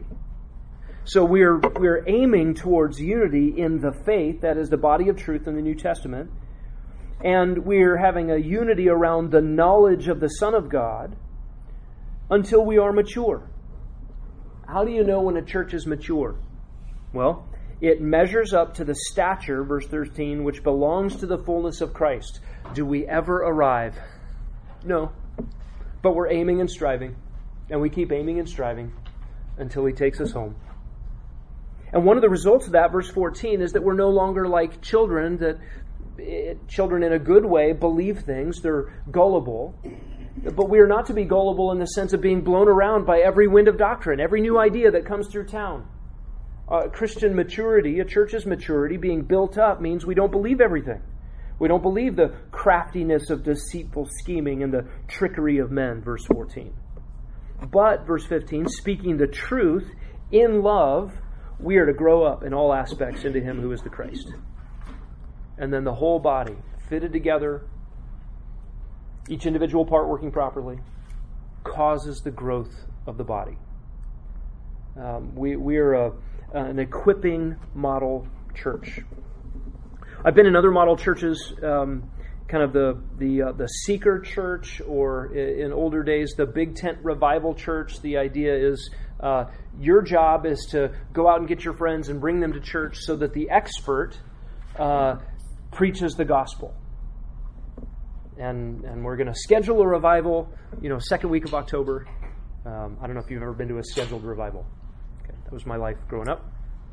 So we're we're aiming towards unity in the faith, that is the body of truth in the New Testament. And we're having a unity around the knowledge of the Son of God until we are mature. How do you know when a church is mature? Well, it measures up to the stature, verse thirteen, which belongs to the fullness of Christ. Do we ever arrive? No. But we're aiming and striving. And we keep aiming and striving until He takes us home. And one of the results of that, verse fourteen, is that we're no longer like children that It, children in a good way believe things. They're gullible. But we are not to be gullible in the sense of being blown around by every wind of doctrine, every new idea that comes through town. Uh, Christian maturity, a church's maturity, being built up, means we don't believe everything. We don't believe the craftiness of deceitful scheming and the trickery of men, verse fourteen. But, verse fifteen, speaking the truth in love, we are to grow up in all aspects into Him who is the Christ. And then the whole body, fitted together, each individual part working properly, causes the growth of the body. Um, we, we are a, an equipping model church. I've been in other model churches, um, kind of the the uh, the seeker church, or in older days, the big tent revival church. The idea is uh, your job is to go out and get your friends and bring them to church so that the expert uh, preaches the gospel. And and we're going to schedule a revival, you know, second week of October. Um, I don't know if you've ever been to a scheduled revival. Okay. That was my life growing up.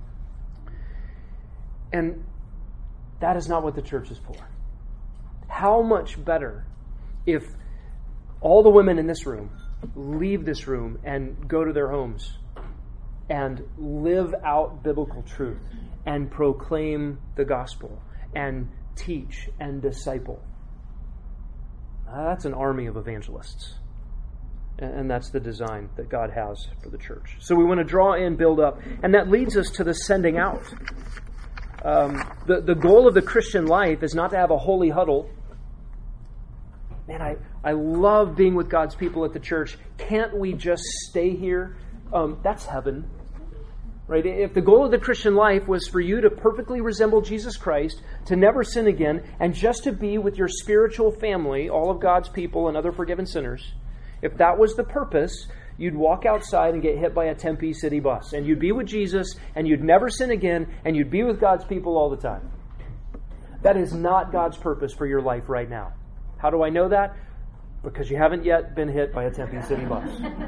And that is not what the church is for. How much better if all the women in this room leave this room and go to their homes and live out biblical truth and proclaim the gospel and teach and disciple. Uh, that's an army of evangelists. And that's the design that God has for the church. So we want to draw in, build up. And that leads us to the sending out. Um, the, the goal of the Christian life is not to have a holy huddle. Man, I, I love being with God's people at the church. Can't we just stay here? Um, that's heaven. Right? If the goal of the Christian life was for you to perfectly resemble Jesus Christ, to never sin again, and just to be with your spiritual family, all of God's people and other forgiven sinners, if that was the purpose, you'd walk outside and get hit by a Tempe city bus. And you'd be with Jesus, and you'd never sin again, and you'd be with God's people all the time. That is not God's purpose for your life right now. How do I know that? Because you haven't yet been hit by a Tempe city bus.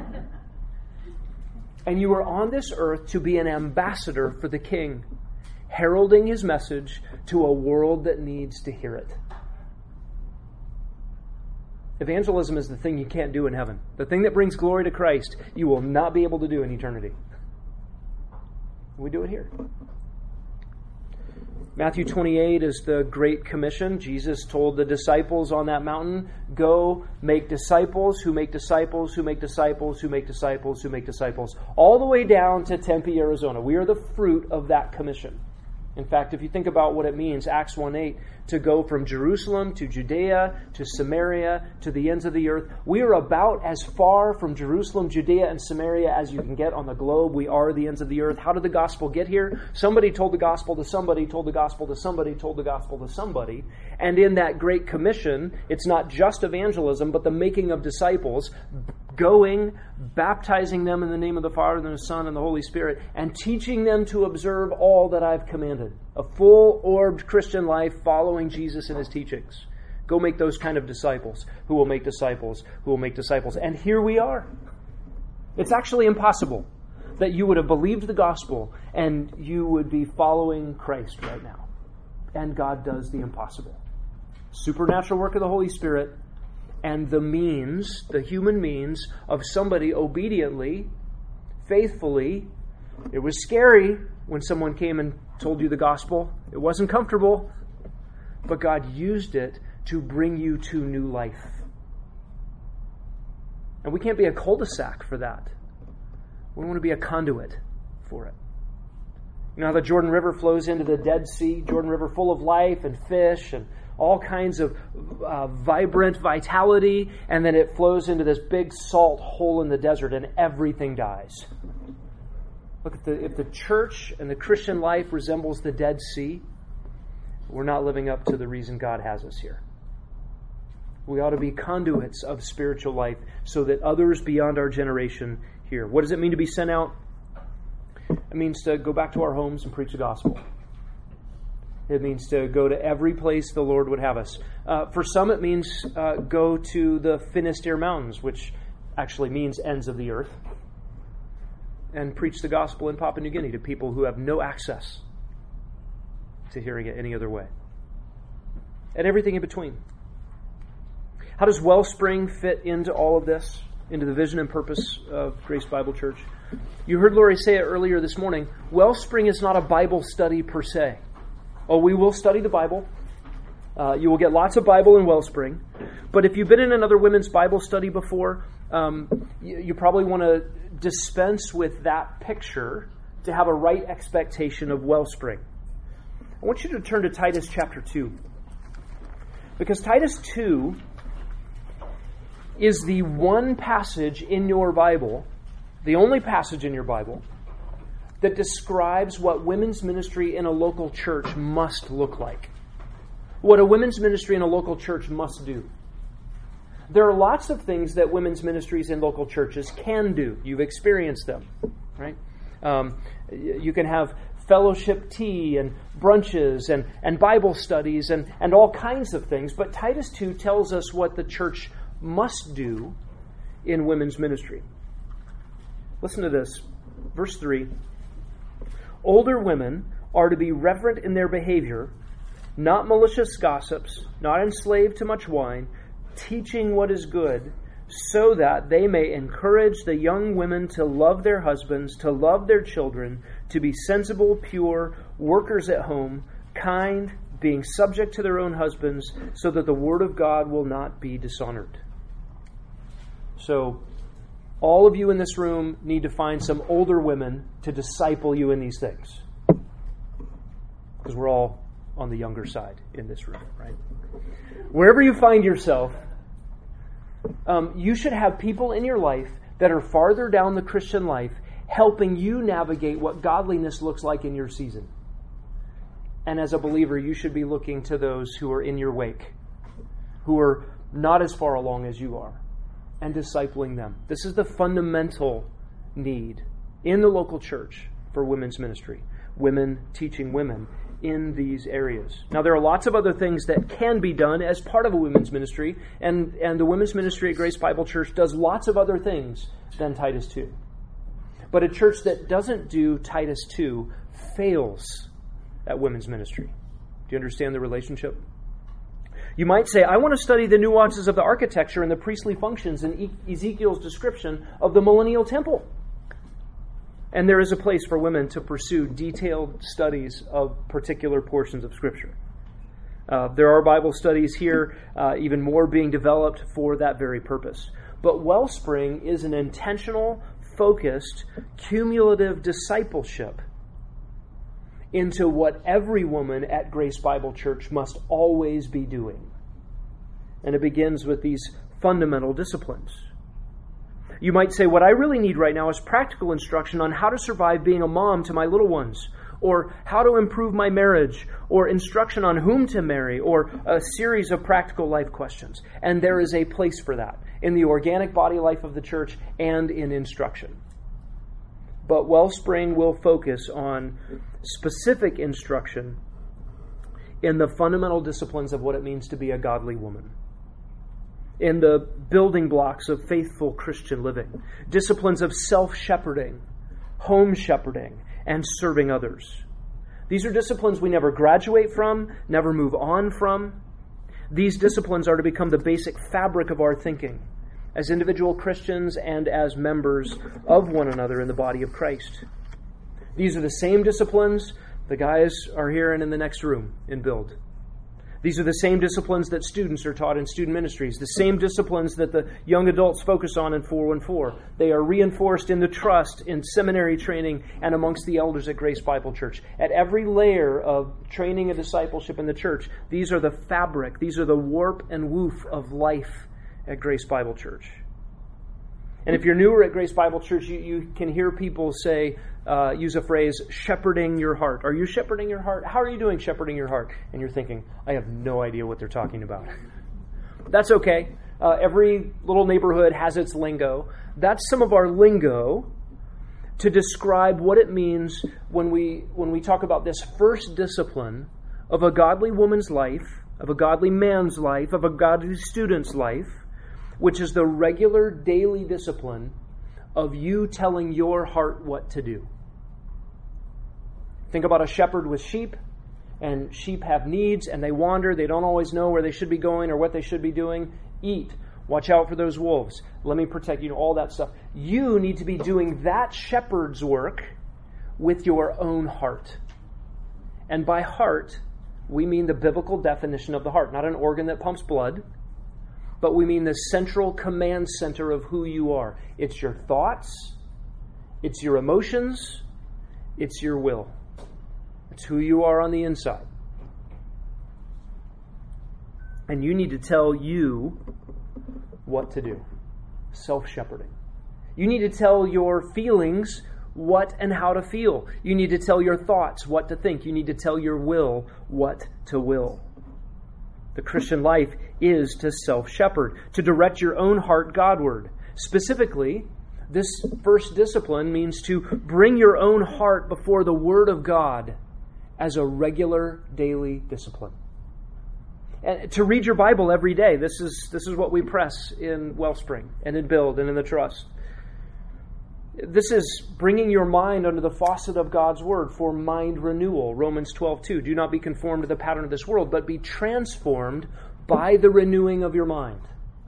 And you are on this earth to be an ambassador for the King, heralding his message to a world that needs to hear it. Evangelism is the thing you can't do in heaven. The thing that brings glory to Christ, you will not be able to do in eternity. We do it here. Matthew twenty-eight is the Great Commission. Jesus told the disciples on that mountain, go make disciples who make disciples who make disciples who make disciples who make disciples, all the way down to Tempe, Arizona. We are the fruit of that commission. In fact, if you think about what it means, Acts one eight, to go from Jerusalem to Judea to Samaria to the ends of the earth, we are about as far from Jerusalem, Judea, and Samaria as you can get on the globe. We are the ends of the earth. How did the gospel get here? Somebody told the gospel to somebody, told the gospel to somebody, told the gospel to somebody. And in that Great Commission, it's not just evangelism, but the making of disciples, going, baptizing them in the name of the Father and the Son and the Holy Spirit, and teaching them to observe all that I've commanded. A full-orbed Christian life following Jesus and his teachings. Go make those kind of disciples who will make disciples who will make disciples. And here we are. It's actually impossible that you would have believed the gospel and you would be following Christ right now. And God does the impossible. Supernatural work of the Holy Spirit and the means, the human means of somebody obediently, faithfully. It was scary when someone came and told you the gospel. It wasn't comfortable, but God used it to bring you to new life. And we can't be a cul-de-sac for that. We want to be a conduit for it. You know how the Jordan River flows into the Dead Sea? Jordan River full of life and fish and all kinds of uh, vibrant vitality, and then it flows into this big salt hole in the desert and everything dies. Look, if the, if the church and the Christian life resembles the Dead Sea, we're not living up to the reason God has us here. We ought to be conduits of spiritual life so that others beyond our generation hear. What does it mean to be sent out? It means to go back to our homes and preach the gospel. It means to go to every place the Lord would have us. Uh, for some, it means uh, go to the Finisterre Mountains, which actually means ends of the earth, and preach the gospel in Papua New Guinea to people who have no access to hearing it any other way. And everything in between. How does Wellspring fit into all of this, into the vision and purpose of Grace Bible Church? You heard Lori say it earlier this morning. Wellspring is not a Bible study per se. Oh, we will study the Bible. Uh, you will get lots of Bible in Wellspring. But if you've been in another women's Bible study before, um, you, you probably want to dispense with that picture to have a right expectation of Wellspring. I want you to turn to Titus chapter two. Because Titus two is the one passage in your Bible, the only passage in your Bible, that describes what women's ministry in a local church must look like. What a women's ministry in a local church must do. There are lots of things that women's ministries in local churches can do. You've experienced them, right? Um, you can have fellowship tea and brunches and, and Bible studies and, and all kinds of things. But Titus two tells us what the church must do in women's ministry. Listen to this. Verse three. Older women are to be reverent in their behavior, not malicious gossips, not enslaved to much wine, teaching what is good, so that they may encourage the young women to love their husbands, to love their children, to be sensible, pure, workers at home, kind, being subject to their own husbands, so that the word of God will not be dishonored. So, all of you in this room need to find some older women to disciple you in these things. Because we're all on the younger side in this room, right? Wherever you find yourself, um, you should have people in your life that are farther down the Christian life helping you navigate what godliness looks like in your season. And as a believer, you should be looking to those who are in your wake, who are not as far along as you are, and discipling them. This is the fundamental need in the local church for women's ministry. Women teaching women in these areas. Now, there are lots of other things that can be done as part of a women's ministry, and, and the women's ministry at Grace Bible Church does lots of other things than Titus two. But a church that doesn't do Titus two fails at women's ministry. Do you understand the relationship? You might say, I want to study the nuances of the architecture and the priestly functions in Ezekiel's description of the millennial temple. And there is a place for women to pursue detailed studies of particular portions of Scripture. Uh, there are Bible studies here, uh, even more being developed for that very purpose. But Wellspring is an intentional, focused, cumulative discipleship into what every woman at Grace Bible Church must always be doing. And it begins with these fundamental disciplines. You might say, what I really need right now is practical instruction on how to survive being a mom to my little ones, or how to improve my marriage, or instruction on whom to marry, or a series of practical life questions. And there is a place for that in the organic body life of the church and in instruction. But Wellspring will focus on specific instruction in the fundamental disciplines of what it means to be a godly woman, in the building blocks of faithful Christian living, disciplines of self-shepherding, home shepherding, and serving others. These are disciplines we never graduate from, never move on from. These disciplines are to become the basic fabric of our thinking as individual Christians and as members of one another in the body of Christ. These are the same disciplines the guys are here and in the next room in Build. These are the same disciplines that students are taught in student ministries, the same disciplines that the young adults focus on in four one four. They are reinforced in the trust, in seminary training, and amongst the elders at Grace Bible Church. At every layer of training and discipleship in the church, these are the fabric, these are the warp and woof of life at Grace Bible Church. And if you're newer at Grace Bible Church, you, you can hear people say, uh, use a phrase, shepherding your heart. Are you shepherding your heart? How are you doing shepherding your heart? And you're thinking, I have no idea what they're talking about. That's okay. Uh, every little neighborhood has its lingo. That's some of our lingo to describe what it means when we when we talk about this first discipline of a godly woman's life, of a godly man's life, of a godly student's life, which is the regular daily discipline of you telling your heart what to do. Think about a shepherd with sheep, and sheep have needs, and they wander. They don't always know where they should be going or what they should be doing. Eat. Watch out for those wolves. Let me protect you. All that stuff. You need to be doing that shepherd's work with your own heart. And by heart, we mean the biblical definition of the heart, not an organ that pumps blood, but we mean the central command center of who you are. It's your thoughts, it's your emotions, it's your will. It's who you are on the inside. And you need to tell you what to do. Self-shepherding. You need to tell your feelings what and how to feel. You need to tell your thoughts what to think. You need to tell your will what to will. The Christian life is to self-shepherd, to direct your own heart Godward. Specifically, this first discipline means to bring your own heart before the Word of God as a regular daily discipline. And to read your Bible every day. This is this is what we press in Wellspring and in Build and in the Trust. This is bringing your mind under the faucet of God's Word for mind renewal. Romans twelve two. Do not be conformed to the pattern of this world, but be transformed by the renewing of your mind.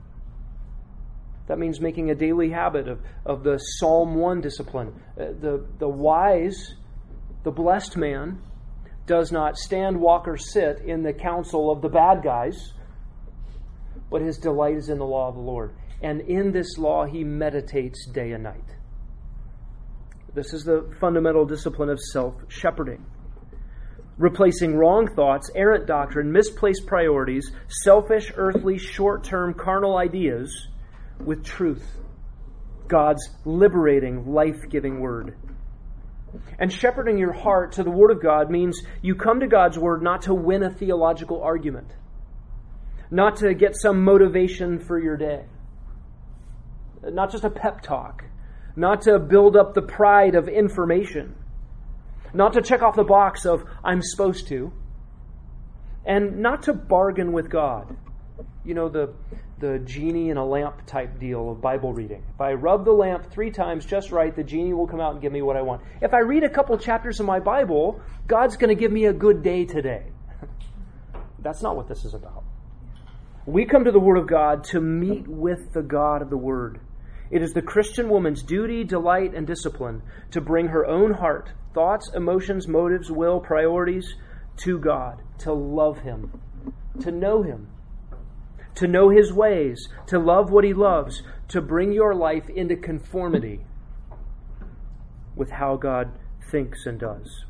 That means making a daily habit of, of the Psalm one discipline. Uh, the, the wise, the blessed man, does not stand, walk, or sit in the counsel of the bad guys, but his delight is in the law of the Lord. And in this law he meditates day and night. This is the fundamental discipline of self-shepherding. Replacing wrong thoughts, errant doctrine, misplaced priorities, selfish, earthly, short-term, carnal ideas with truth. God's liberating, life-giving Word. And shepherding your heart to the Word of God means you come to God's Word not to win a theological argument, not to get some motivation for your day, not just a pep talk, not to build up the pride of information, not to check off the box of I'm supposed to, and not to bargain with God. You know, the the genie in a lamp type deal of Bible reading. If I rub the lamp three times just right, the genie will come out and give me what I want. If I read a couple chapters of my Bible, God's going to give me a good day today. That's not what this is about. We come to the Word of God to meet with the God of the Word. It is the Christian woman's duty, delight, and discipline to bring her own heart, thoughts, emotions, motives, will, priorities to God, to love Him, to know Him, to know His ways, to love what He loves, to bring your life into conformity with how God thinks and does.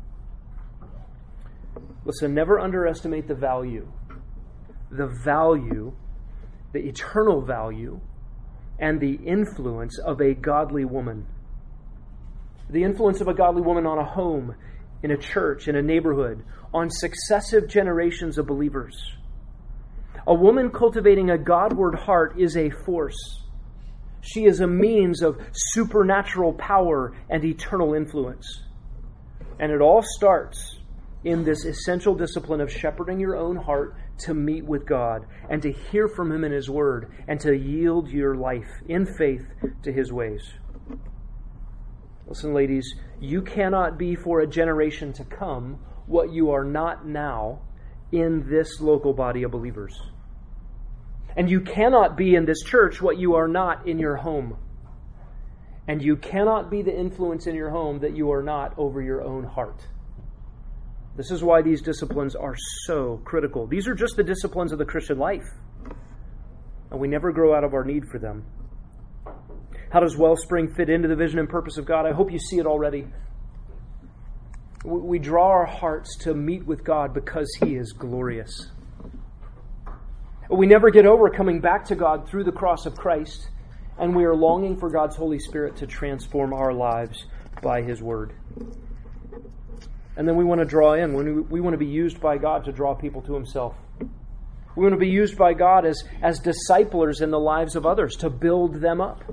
Listen, never underestimate the value, the value, the eternal value, and the influence of a godly woman. The influence of a godly woman on a home, in a church, in a neighborhood, on successive generations of believers. A woman cultivating a Godward heart is a force. She is a means of supernatural power and eternal influence. And it all starts in this essential discipline of shepherding your own heart to meet with God and to hear from Him in His Word and to yield your life in faith to His ways. Listen, ladies, you cannot be for a generation to come what you are not now in this local body of believers. And you cannot be in this church what you are not in your home. And you cannot be the influence in your home that you are not over your own heart. This is why these disciplines are so critical. These are just the disciplines of the Christian life. And we never grow out of our need for them. How does Wellspring fit into the vision and purpose of God? I hope you see it already. We draw our hearts to meet with God because He is glorious. We never get over coming back to God through the cross of Christ, and we are longing for God's Holy Spirit to transform our lives by His Word. And then we want to draw in. We want to be used by God to draw people to Himself. We want to be used by God as, as disciplers in the lives of others, to build them up.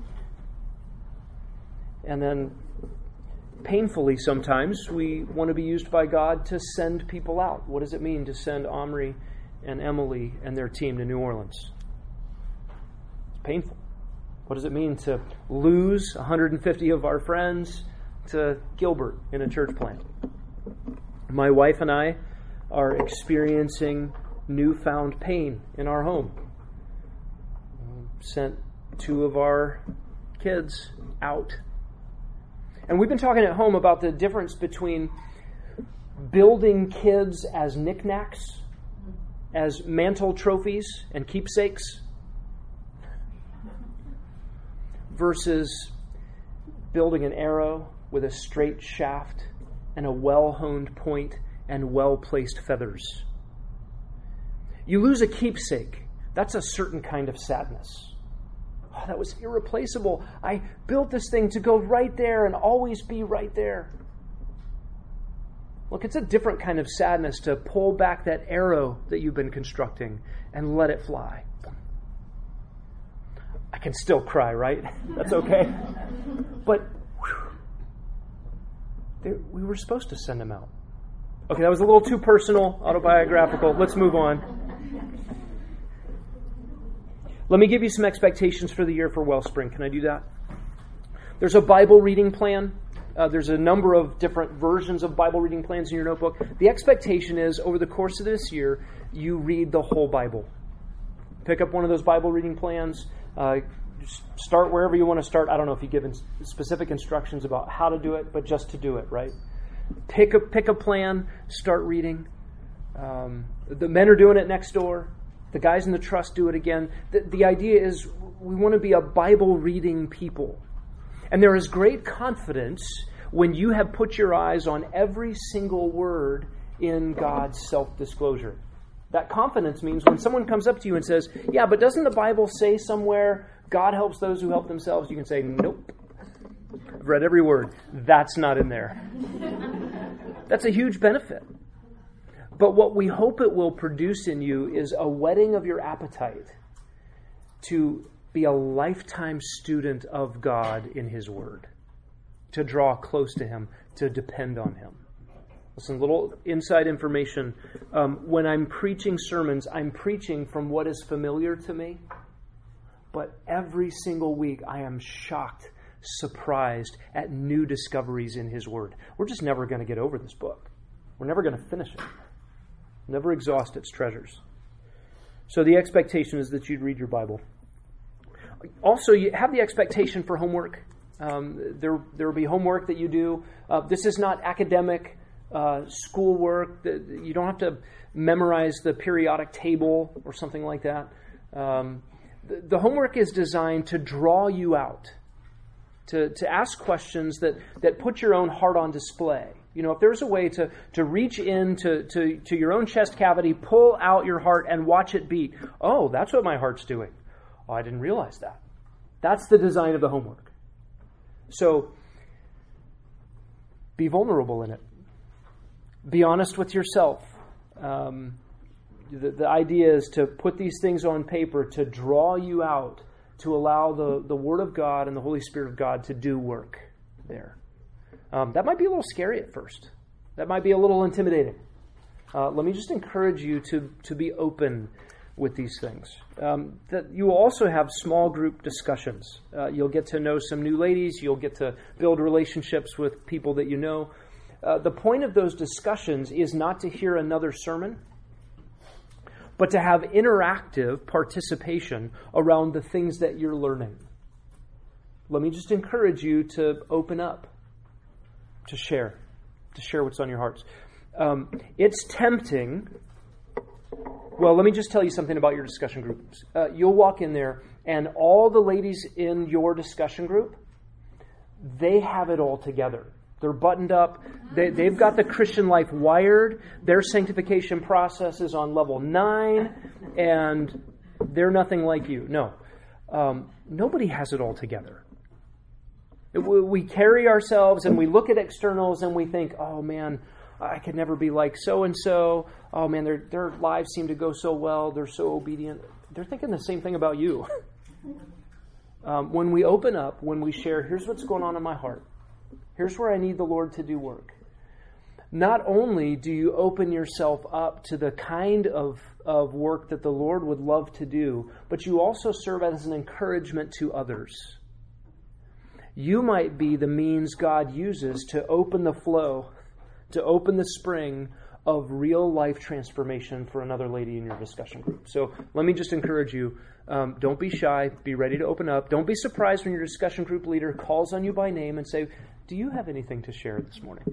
And then, painfully sometimes, we want to be used by God to send people out. What does it mean to send Omri and Emily and their team to New Orleans? It's painful. What does it mean to lose one hundred fifty of our friends to Gilbert in a church plant? My wife and I are experiencing newfound pain in our home. We sent two of our kids out. And we've been talking at home about the difference between building kids as knickknacks, as mantle trophies and keepsakes, versus building an arrow with a straight shaft and a well-honed point and well-placed feathers. You lose a keepsake. That's a certain kind of sadness. Oh, that was irreplaceable. I built this thing to go right there and always be right there. Look, it's a different kind of sadness to pull back that arrow that you've been constructing and let it fly. I can still cry, right? That's okay. But They, we were supposed to send them out. Okay, that was a little too personal, autobiographical. Let's move on. Let me give you some expectations for the year for Wellspring. Can I do that? There's a Bible reading plan. Uh, there's a number of different versions of Bible reading plans in your notebook. The expectation is over the course of this year, you read the whole Bible. Pick up one of those Bible reading plans. Uh, start wherever you want to start. I don't know if you give specific instructions about how to do it, but just to do it, right? Pick a pick a plan. Start reading. Um, the men are doing it next door. The guys in the trust do it again. The, the idea is we want to be a Bible reading people. And there is great confidence when you have put your eyes on every single word in God's self-disclosure. That confidence means when someone comes up to you and says, yeah, but doesn't the Bible say somewhere, God helps those who help themselves? You can say, nope. I've read every word. That's not in there. That's a huge benefit. But what we hope it will produce in you is a whetting of your appetite to be a lifetime student of God in His Word, to draw close to Him, to depend on Him. Listen, little inside information. Um, when I'm preaching sermons, I'm preaching from what is familiar to me, but every single week I am shocked, surprised at new discoveries in His Word. We're just never going to get over this book. We're never going to finish it. Never exhaust its treasures. So the expectation is that you'd read your Bible. Also, you have the expectation for homework. Um, there, there will be homework that you do. Uh, this is not academic uh, schoolwork. You don't have to memorize the periodic table or something like that. Um, the, the homework is designed to draw you out, to, to ask questions that, that put your own heart on display. You know, if there's a way to, to reach into to, to your own chest cavity, pull out your heart and watch it beat. Oh, that's what my heart's doing. Oh, I didn't realize that. That's the design of the homework. So, be vulnerable in it. Be honest with yourself. Um, the, the idea is to put these things on paper to draw you out, to allow the, the Word of God and the Holy Spirit of God to do work there. Um, that might be a little scary at first. That might be a little intimidating. Uh, let me just encourage you to, to be open with these things. Um, that you will also have small group discussions. Uh, you'll get to know some new ladies. You'll get to build relationships with people that you know. Uh, the point of those discussions is not to hear another sermon, but to have interactive participation around the things that you're learning. Let me just encourage you to open up, to share, to share what's on your hearts. Um, it's tempting. Well, let me just tell you something about your discussion groups. Uh, you'll walk in there, and all the ladies in your discussion group, they have it all together. They're buttoned up. They, they've got the Christian life wired. Their sanctification process is on level nine, and they're nothing like you. No. Um, nobody has it all together. It, we carry ourselves, and we look at externals, and we think, oh, man, I could never be like so-and-so. Oh, man, their their lives seem to go so well. They're so obedient. They're thinking the same thing about you. um, when we open up, when we share, here's what's going on in my heart. Here's where I need the Lord to do work. Not only do you open yourself up to the kind of, of work that the Lord would love to do, but you also serve as an encouragement to others. You might be the means God uses to open the flow, to open the spring of real life transformation for another lady in your discussion group. So let me just encourage you, um, don't be shy, be ready to open up. Don't be surprised when your discussion group leader calls on you by name and say, do you have anything to share this morning?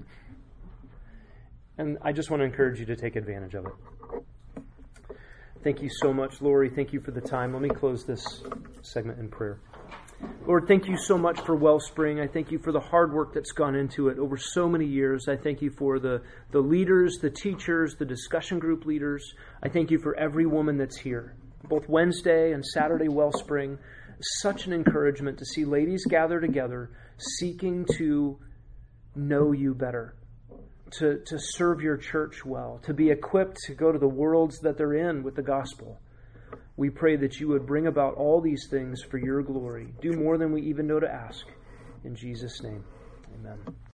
And I just want to encourage you to take advantage of it. Thank you so much, Lori. Thank you for the time. Let me close this segment in prayer. Lord, thank you so much for Wellspring. I thank you for the hard work that's gone into it over so many years. I thank you for the, the leaders, the teachers, the discussion group leaders. I thank you for every woman that's here, both Wednesday and Saturday Wellspring. Such an encouragement to see ladies gather together, seeking to know you better, to, to serve your church well, to be equipped to go to the worlds that they're in with the gospel. We pray that you would bring about all these things for your glory. Do more than we even know to ask. In Jesus' name, amen.